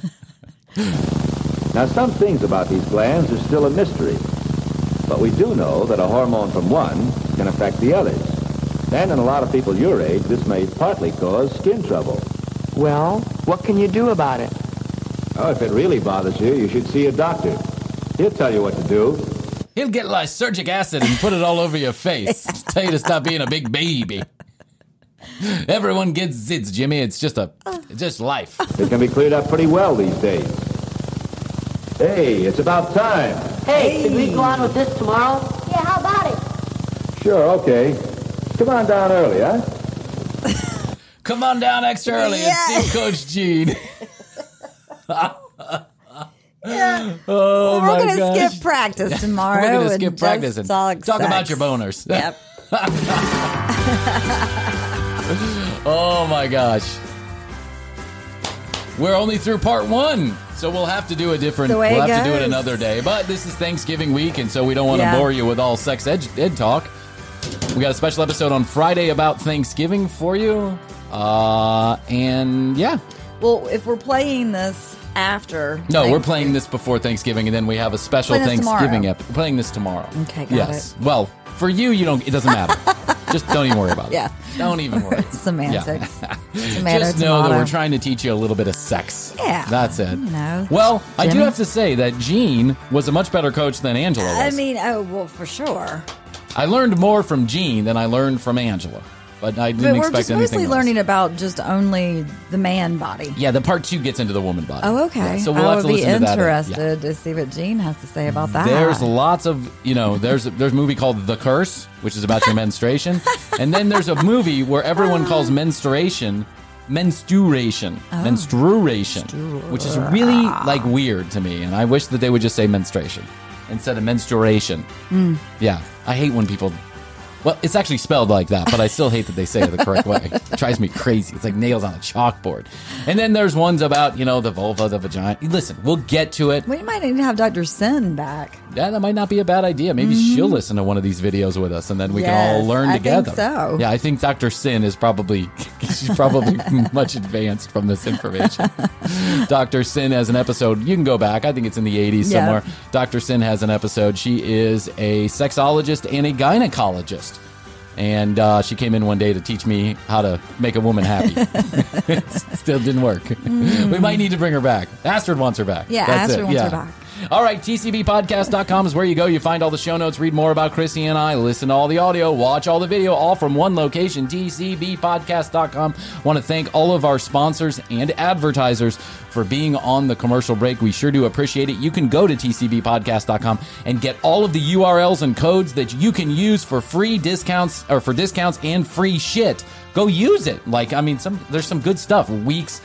Now, some things about these glands are still a mystery. But we do know that a hormone from one can affect the others. And in a lot of people your age, this may partly cause skin trouble. Well, what can you do about it? Oh, if it really bothers you, you should see a doctor. He'll tell you what to do. He'll get lysergic acid and put it all over your face. Tell you to stop being a big baby. Everyone gets zits, Jimmy. It's just life. It can be cleared up pretty well these days. Hey, it's about time. Hey, can we go on with this tomorrow? Yeah, how about it? Sure, okay. Come on down early, huh? Come on down extra early and see Coach Gene. Yeah. Oh, we're my going to gosh. skip practice tomorrow. We're going to skip practice and talk sex. about your boners. Yep. Oh, my gosh. We're only through part 1, so we'll have to do a different. The way We'll it have to do it goes. another day. But this is Thanksgiving week, and so we don't want to Yeah. bore you with all sex ed talk. We got a special episode on Friday about Thanksgiving for you. And yeah. Well, if we're playing this after... No, we're playing this before Thanksgiving, and then we have a special Playing this Thanksgiving tomorrow. episode. Playing this tomorrow. Okay, got yes. Well, for you, it doesn't matter. Just don't even worry about it. Yeah. Don't even worry. Semantics. Tomato, Just know that tomato. we're trying to teach you a little bit of sex. Yeah. That's it. You know, Well, I do Jimmy? have to say that Jean was a much better coach than Angela was. I mean, well, for sure. I learned more from Jean than I learned from Angela. But I didn't But we're expect just anything mostly less. learning about just only the man body. Yeah, the part 2 gets into the woman body. Oh, okay. Yeah, so we'll I have would to be listen to that. interested to see what Gene has to say about that. There's lots of, there's a movie called The Curse, which is about your menstruation. And then there's a movie where everyone calls menstruation, menstruation, which is really weird to me. And I wish that they would just say menstruation instead of menstruation. Yeah, I hate when people... Well, it's actually spelled like that, but I still hate that they say it the correct way. It drives me crazy. It's like nails on a chalkboard. And then there's ones about, the vulva, the vagina. Listen, we'll get to it. We might need to have Dr. Sin back. Yeah, that might not be a bad idea. Maybe she'll listen to one of these videos with us, and then we can all learn I together. think so. Yeah, I think Dr. Sin is she's probably much advanced from this information. Dr. Sin has an episode. You can go back. I think it's in the 80s somewhere. Dr. Sin has an episode. She is a sexologist and a gynecologist. And she came in one day to teach me how to make a woman happy. It still didn't work. We might need to bring her back. Astrid wants her back. Yeah, That's Astrid it. wants her back. All right, tcbpodcast.com is where you go. You find all the show notes, read more about Chrissy and I, listen to all the audio, watch all the video, all from one location, tcbpodcast.com. Want to thank all of our sponsors and advertisers for being on the commercial break. We sure do appreciate it. You can go to tcbpodcast.com and get all of the URLs and codes that you can use for free discounts or for discounts and free shit. Go use it. There's some good stuff. Weeks,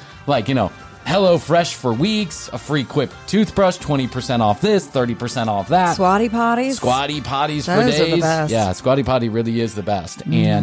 Hello Fresh for weeks, a free Quip toothbrush, 20% off this, 30% off that. Squatty potties? Squatty potties for Those days. are the best. Yeah, Squatty Potty really is the best.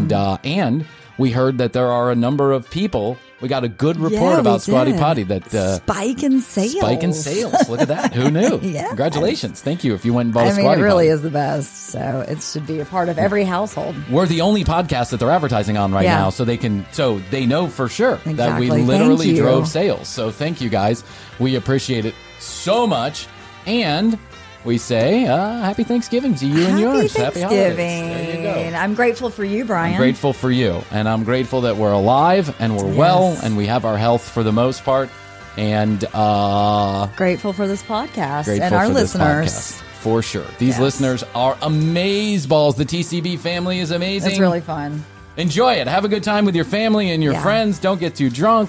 And we heard that there are a number of people. We got a good report about Squatty Potty that spike in sales. Spike in sales. Look at that. Who knew? Yeah. Congratulations. Thank you if you went and bought a Squatty it really Potty. is the best. So it should be a part of every household. We're the only podcast that they're advertising on right now, so they know for sure that we literally Thank you. drove sales. So thank you guys. We appreciate it so much. And we say happy Thanksgiving to you and yours. Happy holidays. There you go. I'm grateful for you, Brian. I'm grateful for you. And I'm grateful that we're alive and we're well and we have our health for the most part. And grateful for this podcast grateful and our for this listeners. podcast, for sure. These listeners are amazeballs. The TCB family is amazing. It's really fun. Enjoy it. Have a good time with your family and your friends. Don't get too drunk.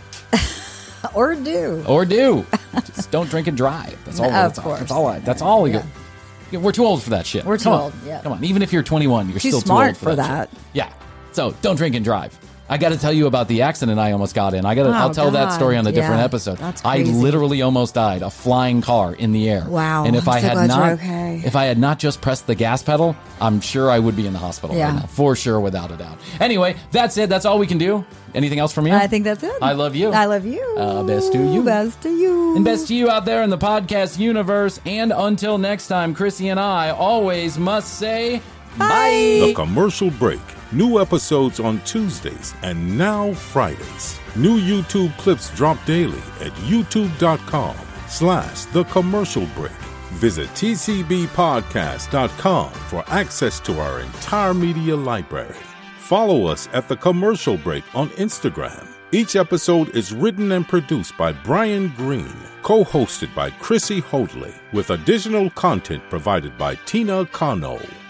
Or do. Just don't drink and drive. That's all. Of course. That's all we got. We're too old for that shit. We're too Come on. old, yeah. Come on. Even if you're 21, you're Too still smart too old for that. shit. Yeah. So don't drink and drive. I got to tell you about the accident I almost got in. I'll tell that story on a different episode. That's I crazy. literally almost died. A flying car in the air. Wow. And if I'm I so had glad not, you're okay. if I had not just pressed the gas pedal, I'm sure I would be in the hospital Yeah. right now, for sure, without a doubt. Anyway, that's it. That's all we can do. Anything else from you? I think that's it. I love you. I love you. Best to you. Best to you. And best to you out there in the podcast universe. And until next time, Chrissy and I always must say bye. The Commercial Break. New episodes on Tuesdays and now Fridays. New YouTube clips drop daily at youtube.com/The Commercial Break. Visit tcbpodcast.com for access to our entire media library. Follow us at The Commercial Break on Instagram. Each episode is written and produced by Brian Green, co-hosted by Chrissy Hoadley, with additional content provided by Tina Cano.